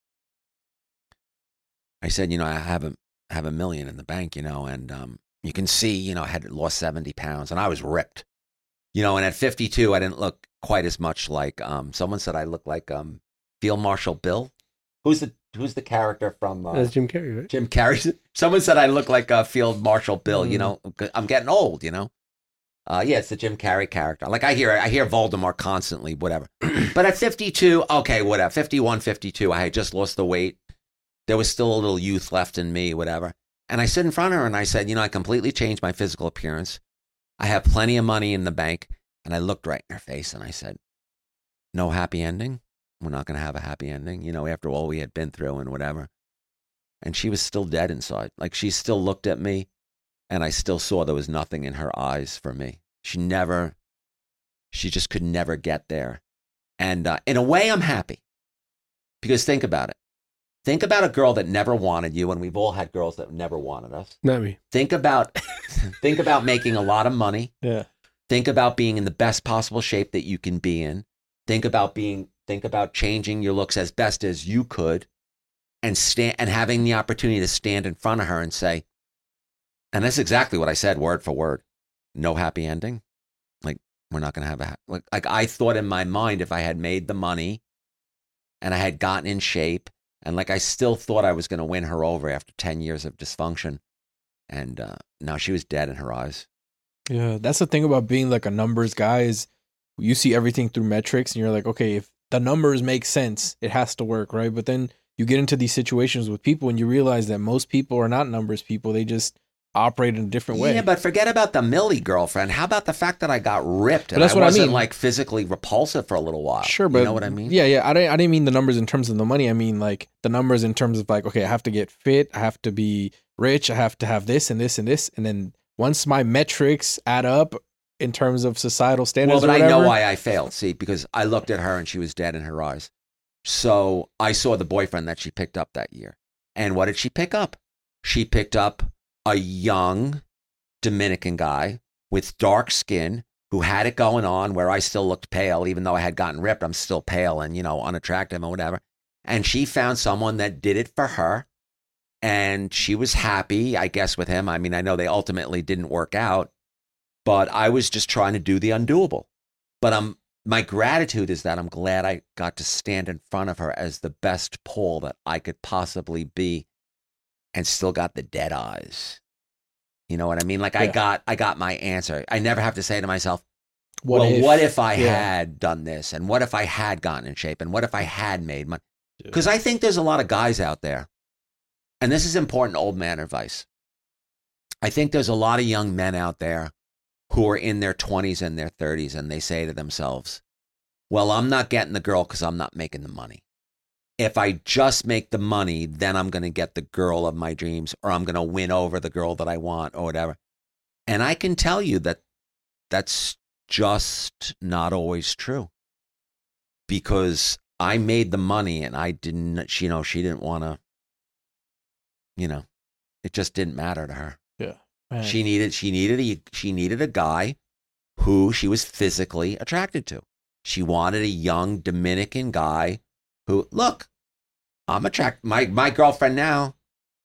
I said, you know, I have a have a million in the bank, you know, and um, you can see, you know, I had lost seventy pounds, and I was ripped, you know, and at fifty-two, I didn't look quite as much like. Um, someone said I look like um, Field Marshal Bill. Who's the Who's the character from? Uh, That's Jim Carrey, right? Jim Carrey. Someone said I look like uh, Field Marshal Bill. Mm. You know, I'm getting old. You know. Uh, yeah, it's the Jim Carrey character. Like I hear, I hear Voldemort constantly, whatever. But at fifty-two, okay, whatever. fifty-one, fifty-two, I had just lost the weight. There was still a little youth left in me, whatever. And I stood in front of her and I said, you know, I completely changed my physical appearance. I have plenty of money in the bank. And I looked right in her face and I said, no happy ending. We're not going to have a happy ending, you know, after all we had been through and whatever. And she was still dead inside. Like she still looked at me. And I still saw there was nothing in her eyes for me. She never, she just could never get there. And uh, in a way, I'm happy. Because think about it. Think about a girl that never wanted you, and we've all had girls that never wanted us. Not me. Think about, think about making a lot of money. Yeah. Think about being in the best possible shape that you can be in. Think about being, think about changing your looks as best as you could, and stand and having the opportunity to stand in front of her and say, and that's exactly what I said, word for word. No happy ending. Like, we're not going to have a, like, like I thought in my mind, if I had made the money and I had gotten in shape, and like I still thought I was going to win her over after ten years of dysfunction. And uh, now she was dead in her eyes. Yeah, that's the thing about being like a numbers guy is you see everything through metrics and you're like, okay, if the numbers make sense, it has to work, right? But then you get into these situations with people and you realize that most people are not numbers people. They just operate in a different way. Yeah, but forget about the Millie girlfriend. How about the fact that I got ripped and But that's I what I wasn't mean. like physically repulsive for a little while? Sure, but you know what I mean? Yeah, yeah. I didn't, I didn't mean the numbers in terms of the money. I mean like the numbers in terms of like, okay, I have to get fit. I have to be rich. I have to have this and this and this. And then once my metrics add up in terms of societal standards, Well, but or I know whatever, why I failed. See, because I looked at her and she was dead in her eyes. So I saw the boyfriend that she picked up that year. And what did she pick up? She picked up a young Dominican guy with dark skin who had it going on, where I still looked pale, even though I had gotten ripped. I'm still pale and, you know, unattractive and whatever. And she found someone that did it for her. And she was happy, I guess, with him. I mean, I know they ultimately didn't work out, but I was just trying to do the undoable. But I'm, my gratitude is that I'm glad I got to stand in front of her as the best Paul that I could possibly be, and still got the dead eyes. You know what I mean? Like I Yeah. got, I got my answer. I never have to say to myself, what well, if, what if I yeah. had done this? And what if I had gotten in shape? And what if I had made money? Yeah. Because I think there's a lot of guys out there, and this is important old man advice. I think there's a lot of young men out there who are in their twenties and their thirties, and they say to themselves, well, I'm not getting the girl because I'm not making the money. If I just make the money, then I'm going to get the girl of my dreams, or I'm going to win over the girl that I want, or whatever. And I can tell you that that's just not always true, because I made the money and I didn't, she, you know, she didn't want to, you know, it just didn't matter to her. Yeah. Man. She needed, she needed a, she needed a guy who she was physically attracted to. She wanted a young Dominican guy who, look, I'm attracted. My, my girlfriend now,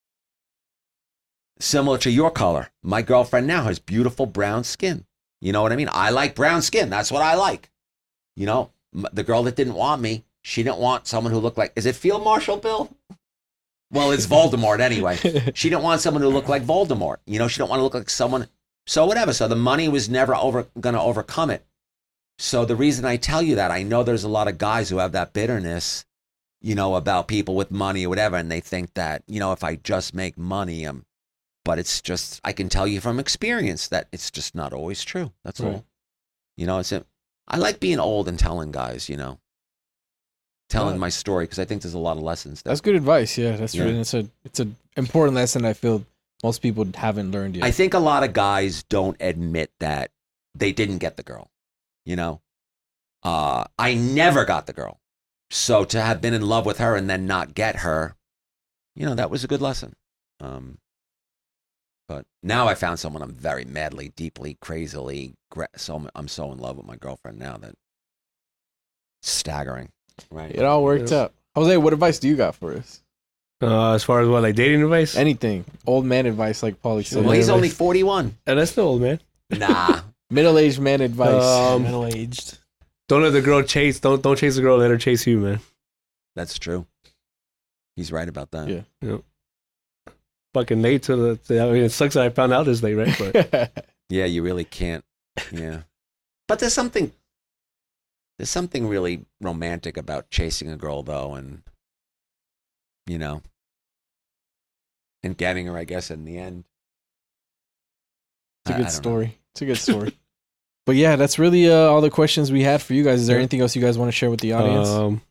similar to your color, my girlfriend now has beautiful brown skin. You know what I mean? I like brown skin. That's what I like. You know, m- the girl that didn't want me, she didn't want someone who looked like, is it Field Marshal Bill? Well, it's Voldemort anyway. She didn't want someone who looked like Voldemort. You know, she didn't want to look like someone. So whatever. So the money was never over going to overcome it. So the reason I tell you that, I know there's a lot of guys who have that bitterness, you know, about people with money or whatever. And they think that, you know, if I just make money, um, but it's just, I can tell you from experience that it's just not always true. That's Right. all. You know, it's, a, I like being old and telling guys, you know, telling Yeah. my story, because I think there's a lot of lessons there. That's good advice. Yeah, that's Yeah. really, it's a it's an important lesson I feel most people haven't learned yet. I think a lot of guys don't admit that they didn't get the girl. You know, uh, I never got the girl. So to have been in love with her and then not get her, you know, that was a good lesson. Um, but now I found someone I'm very madly, deeply, crazily, gra- so I'm so in love with my girlfriend now that it's staggering. Right. it all worked Yeah. out. Jose, what advice do you got for us? Uh, as far as what, like dating advice? Anything. Old man advice, like Paulie said. Well, he's Yeah, only but- forty-one. And that's the old man. Nah. Middle-aged man advice. Um, Middle aged. Don't let the girl chase. Don't don't chase the girl. Let her chase you, man. That's true. He's right about that. Yeah. Fucking late to the. To, I mean, it sucks that I found out this late, right? But Yeah, you really can't. Yeah. But there's something there's something really romantic about chasing a girl though, and you know, and getting her, I guess, in the end. It's a I- I good don't know. story. It's a good story. But yeah, that's really uh, all the questions we had for you guys. Is there Yeah. anything else you guys want to share with the audience? um,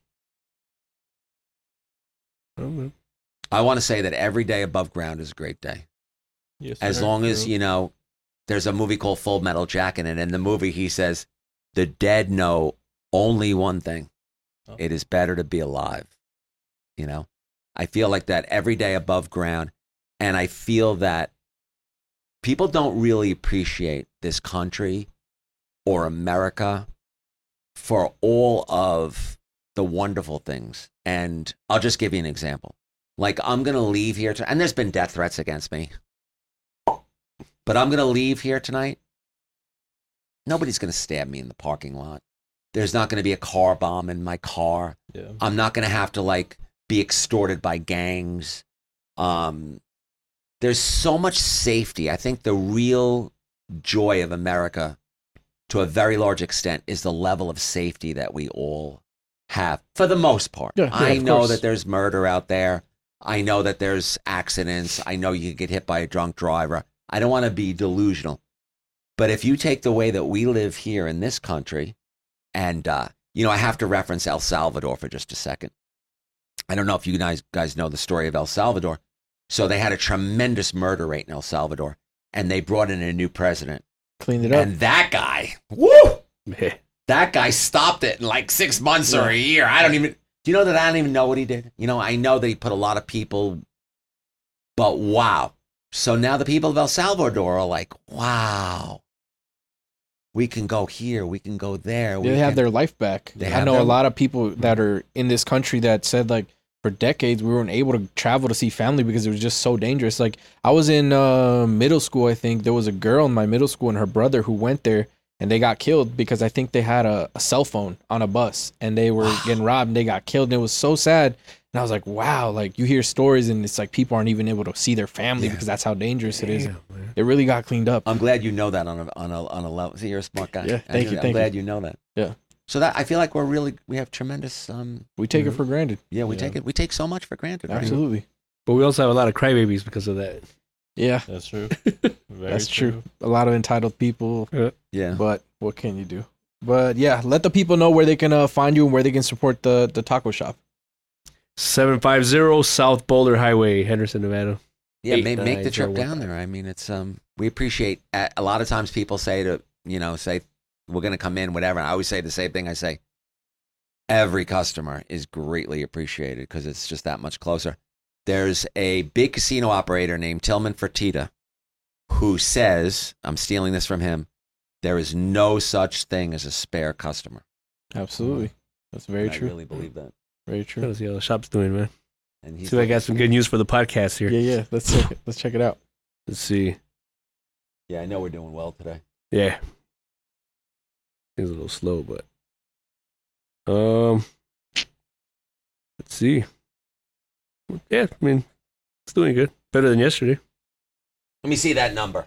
I don't know. I want to say that every day above ground is a great day. Yes, As sir. long as, True. you know, there's a movie called Full Metal Jacket, and in the movie he says, the dead know only one thing. Oh. It is better to be alive. You know? I feel like that every day above ground, and I feel that people don't really appreciate this country or America for all of the wonderful things. And I'll just give you an example. Like, I'm going to leave here, to, and there's been death threats against me, but I'm going to leave here tonight. Nobody's going to stab me in the parking lot. There's not going to be a car bomb in my car. Yeah. I'm not going to have to like be extorted by gangs. Um, there's so much safety. I think the real joy of America, to a very large extent, is the level of safety that we all have, for the most part. Yeah, yeah, I of know course. that there's murder out there. I know that there's accidents. I know you could get hit by a drunk driver. I don't want to be delusional. But if you take the way that we live here in this country, and, uh, you know, I have to reference El Salvador for just a second. I don't know if you guys, guys know the story of El Salvador. So they had a tremendous murder rate in El Salvador, and they brought in a new president. Cleaned it up. And that guy, woo, Yeah. that guy stopped it in like six months or a year. I don't even, do you know that I don't even know what he did? You know, I know that he put a lot of people, but wow. So now the people of El Salvador are like, wow, we can go here, we can go there. we They have can- their life back. They I have know their- a lot of people that are in this country that said like for decades we weren't able to travel to see family because it was just so dangerous. Like I was in uh, middle school, I think there was a girl in my middle school and her brother who went there and they got killed because I think they had a, a cell phone on a bus and they were getting robbed and they got killed. And it was so sad. And I was like, wow, like you hear stories and it's like people aren't even able to see their family Yeah. because that's how dangerous it is. Damn, man. It really got cleaned up. I'm glad you know that on a on a on a level. See, you're a smart guy. Yeah, I thank do- you, I'm thank glad you know that. Yeah. So that I feel like we're really we have tremendous. Um, We take it Mhm. for granted. yeah, we Yeah. take it. We take so much for granted. Right? Absolutely. But we also have a lot of crybabies because of that. Yeah, That's true. Very that's true. A lot of entitled people. Yeah. But what can you do? But yeah, let the people know where they can uh, find you and where they can support the, the taco shop. seven fifty South Boulder Highway, Henderson, Nevada. Yeah, Eight, make, make the nine, trip zero, down one, there. I mean, it's um, we appreciate. A a lot of times, people say to you know, say we're going to come in, whatever. And I always say the same thing. I say every customer is greatly appreciated because it's just that much closer. There's a big casino operator named Tillman Fertitta who says, I'm stealing this from him, there is no such thing as a spare customer. Absolutely. That's very And true. I really believe that. Very true. Let's see how the shop's doing, man. And he's See if I got some good news for the podcast here. Yeah, yeah. Let's check it. Let's check it out. Let's see. Yeah, I know we're doing well today. Yeah. Things a little slow, but um let's see. Yeah, I mean it's doing good. Better than yesterday. Let me see that number.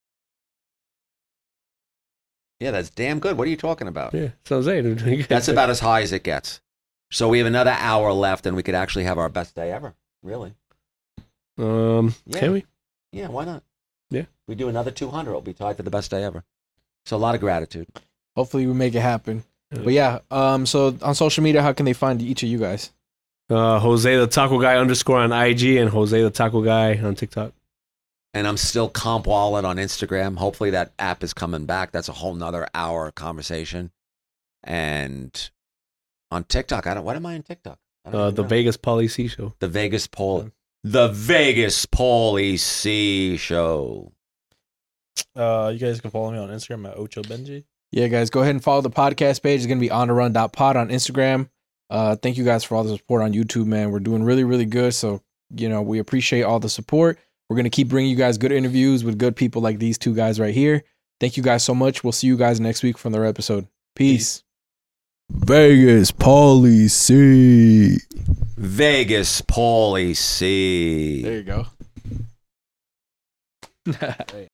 Yeah, that's damn good. What are you talking about? Yeah. So I was saying, they're doing good. That's about as high as it gets. So we have another hour left, and we could actually have our best day ever. Really? um Yeah. can we? Yeah, why not? Yeah. We do another two hundred. It'll be tied for the best day ever. So a lot of gratitude. Hopefully we make it happen. Yeah. But yeah, um, so on social media, how can they find each of you guys? Uh Jose the Taco Guy underscore on I G and Jose the Taco Guy on TikTok. And I'm still Comp Wallet on Instagram. Hopefully that app is coming back. That's a whole nother hour conversation. And on TikTok, I don't. What am I on TikTok? I don't Uh even the know. Vegas Polly C show. the Vegas Paul, the Vegas Paulie C show. Uh, you guys can follow me on Instagram at Ocho Benji. Yeah, guys, go ahead and follow the podcast page. It's going to be on the run dot pod on Instagram. Uh, thank you guys for all the support on YouTube, man. We're doing really, really good. So, you know, we appreciate all the support. We're going to keep bringing you guys good interviews with good people like these two guys right here. Thank you guys so much. We'll see you guys next week for another episode. Peace. Vegas Policy. Vegas Paulie C. There you go.